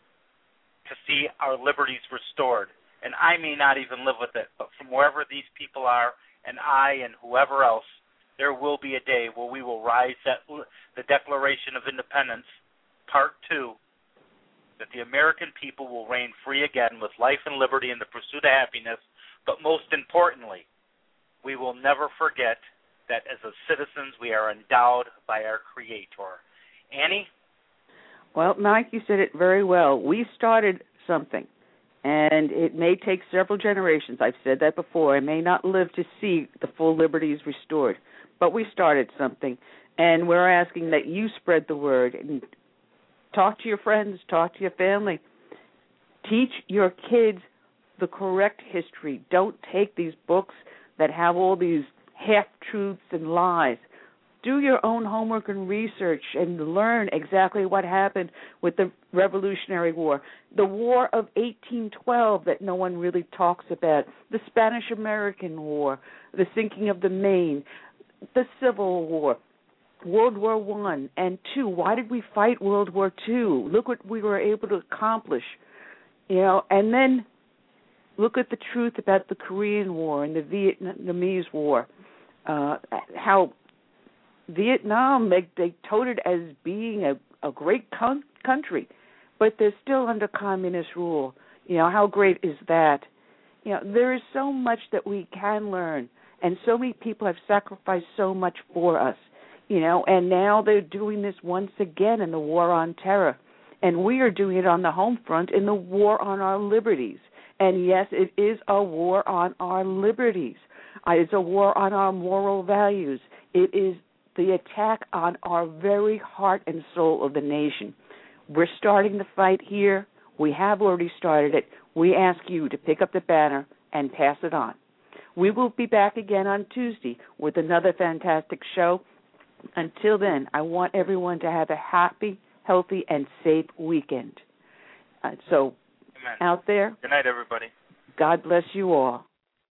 [SPEAKER 5] to see our liberties restored. And I may not even live with it, but from wherever these people are, and I and whoever else, there will be a day where we will rise at the Declaration of Independence, Part two, that the American people will reign free again with life and liberty in the pursuit of happiness, but most importantly, we will never forget that as a citizens we are endowed by our Creator. Annie?
[SPEAKER 4] Well, Mike, you said it very well. We started something, and it may take several generations. I've said that before. I may not live to see the full liberties restored, but we started something, and we're asking that you spread the word and talk to your friends, talk to your family. Teach your kids the correct history. Don't take these books that have all these half-truths and lies. Do your own homework and research and learn exactly what happened with the Revolutionary War, the War of eighteen twelve that no one really talks about, the Spanish-American War, the sinking of the Maine, the Civil War, World War One and Two. Why did we fight World War Two? Look what we were able to accomplish, you know, and then look at the truth about the Korean War and the Vietnamese War, uh, how Vietnam, they, they touted as being a, a great con- country, but they're still under communist rule. You know, how great is that? You know, there is so much that we can learn, and so many people have sacrificed so much for us, you know, and now they're doing this once again in the War on Terror, and we are doing it on the home front in the War on our liberties. And yes, it is a war on our liberties. Uh, it's a war on our moral values. It is the attack on our very heart and soul of the nation. We're starting the fight here. We have already started it. We ask you to pick up the banner and pass it on. We will be back again on Tuesday with another fantastic show. Until then, I want everyone to have a happy, healthy, and safe weekend. Uh, so,
[SPEAKER 5] Amen.
[SPEAKER 4] Out there,
[SPEAKER 5] good night, everybody.
[SPEAKER 4] God bless you all.